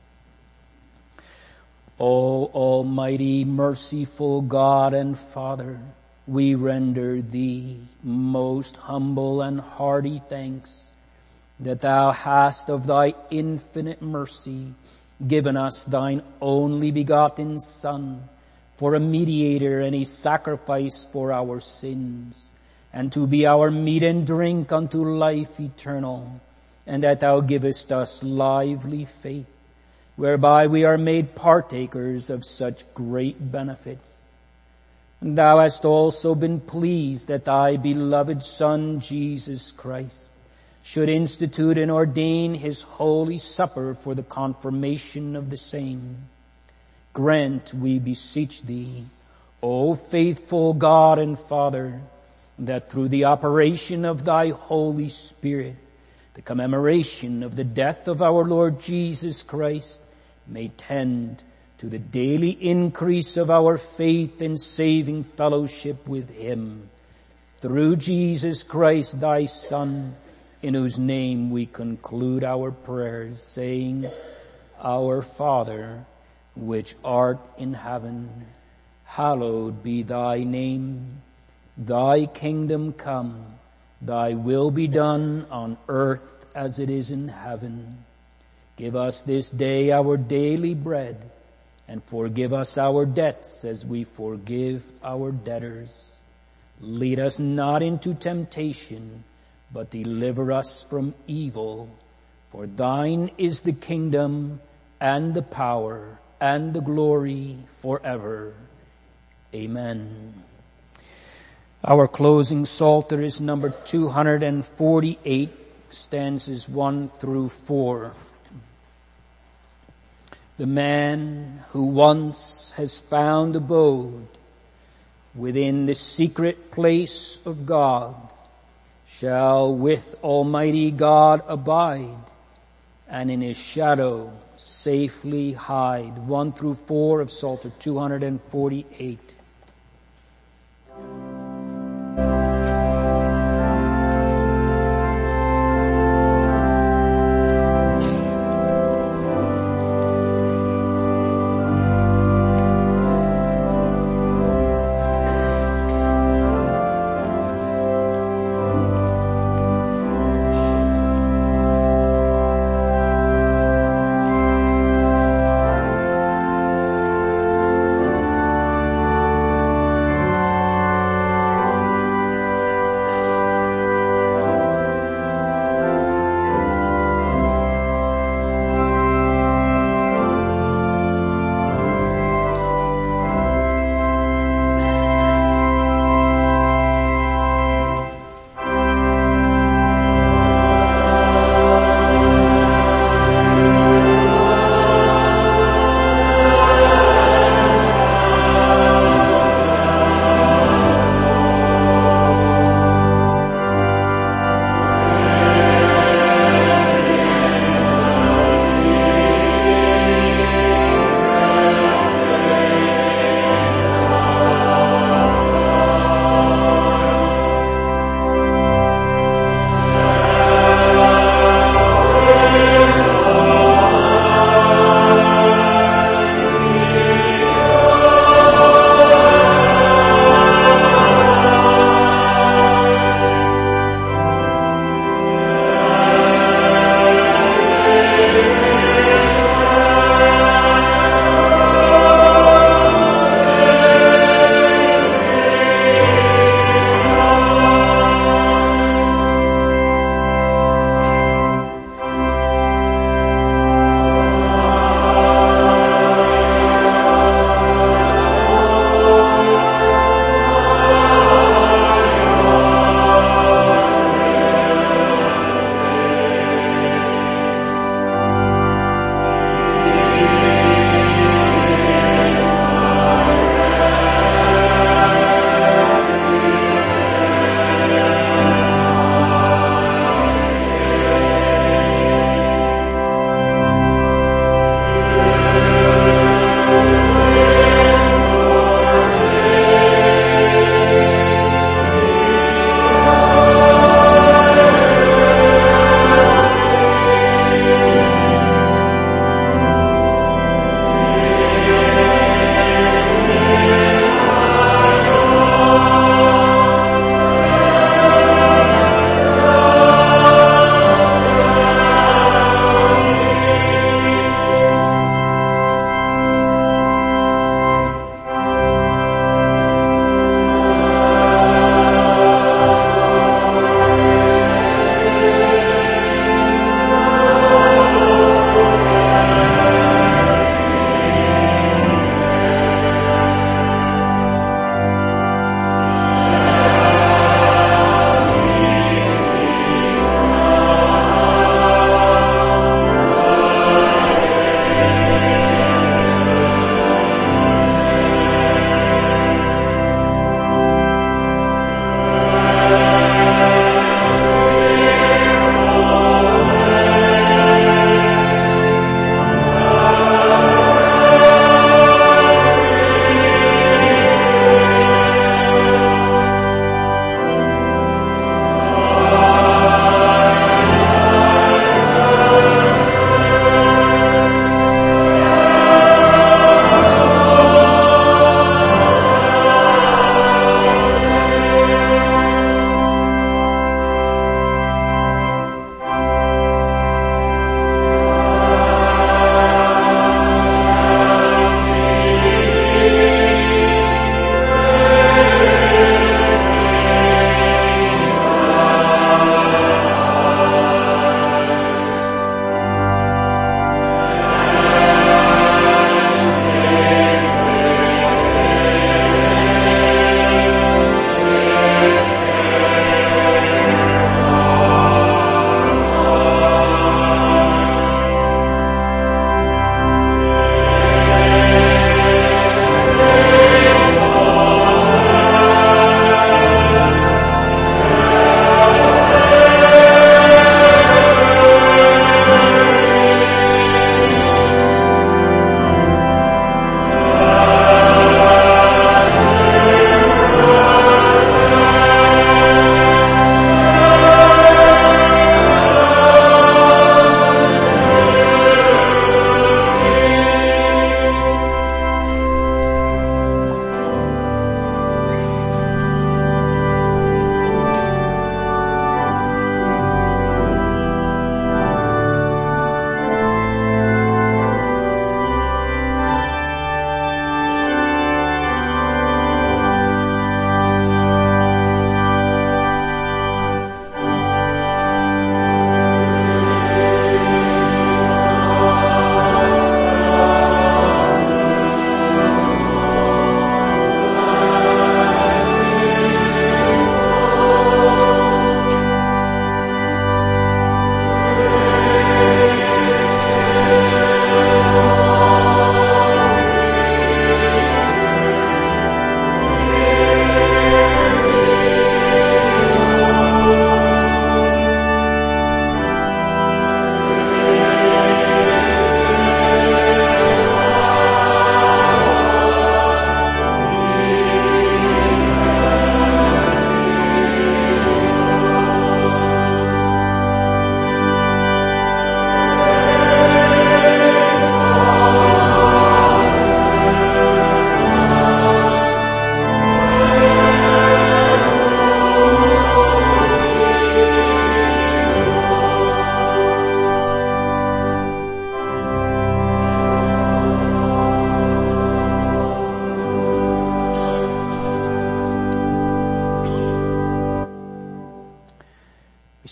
O Almighty, merciful God and Father, we render thee most humble and hearty thanks that thou hast of thy infinite mercy given us thine only begotten Son for a mediator and a sacrifice for our sins, and to be our meat and drink unto life eternal, and that thou givest us lively faith, whereby we are made partakers of such great benefits. And thou hast also been pleased that thy beloved Son, Jesus Christ, should institute and ordain his holy supper for the confirmation of the same. Grant, we beseech thee, O faithful God and Father, that through the operation of thy Holy Spirit, the commemoration of the death of our Lord Jesus Christ may tend to the daily increase of our faith and saving fellowship with him. Through Jesus Christ, thy Son, in whose name we conclude our prayers, saying, Our Father, which art in heaven, hallowed be thy name. Thy kingdom come, thy will be done on earth as it is in heaven. Give us this day our daily bread, and forgive us our debts as we forgive our debtors. Lead us not into temptation, but deliver us from evil. For thine is the kingdom and the power and the glory forever. Amen. Our closing psalter is number two hundred forty-eight, stanzas one through four. The man who once has found abode within the secret place of God shall with Almighty God abide, and in his shadow safely hide. One through four of Psalter two hundred forty-eight.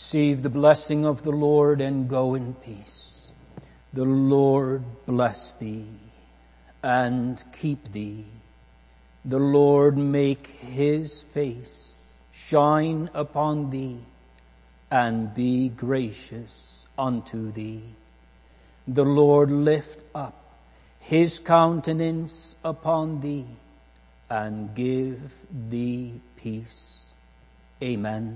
Receive the blessing of the Lord and go in peace. The Lord bless thee and keep thee. The Lord make his face shine upon thee and be gracious unto thee. The Lord lift up his countenance upon thee and give thee peace. Amen.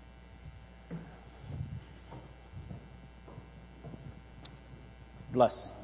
Blessing.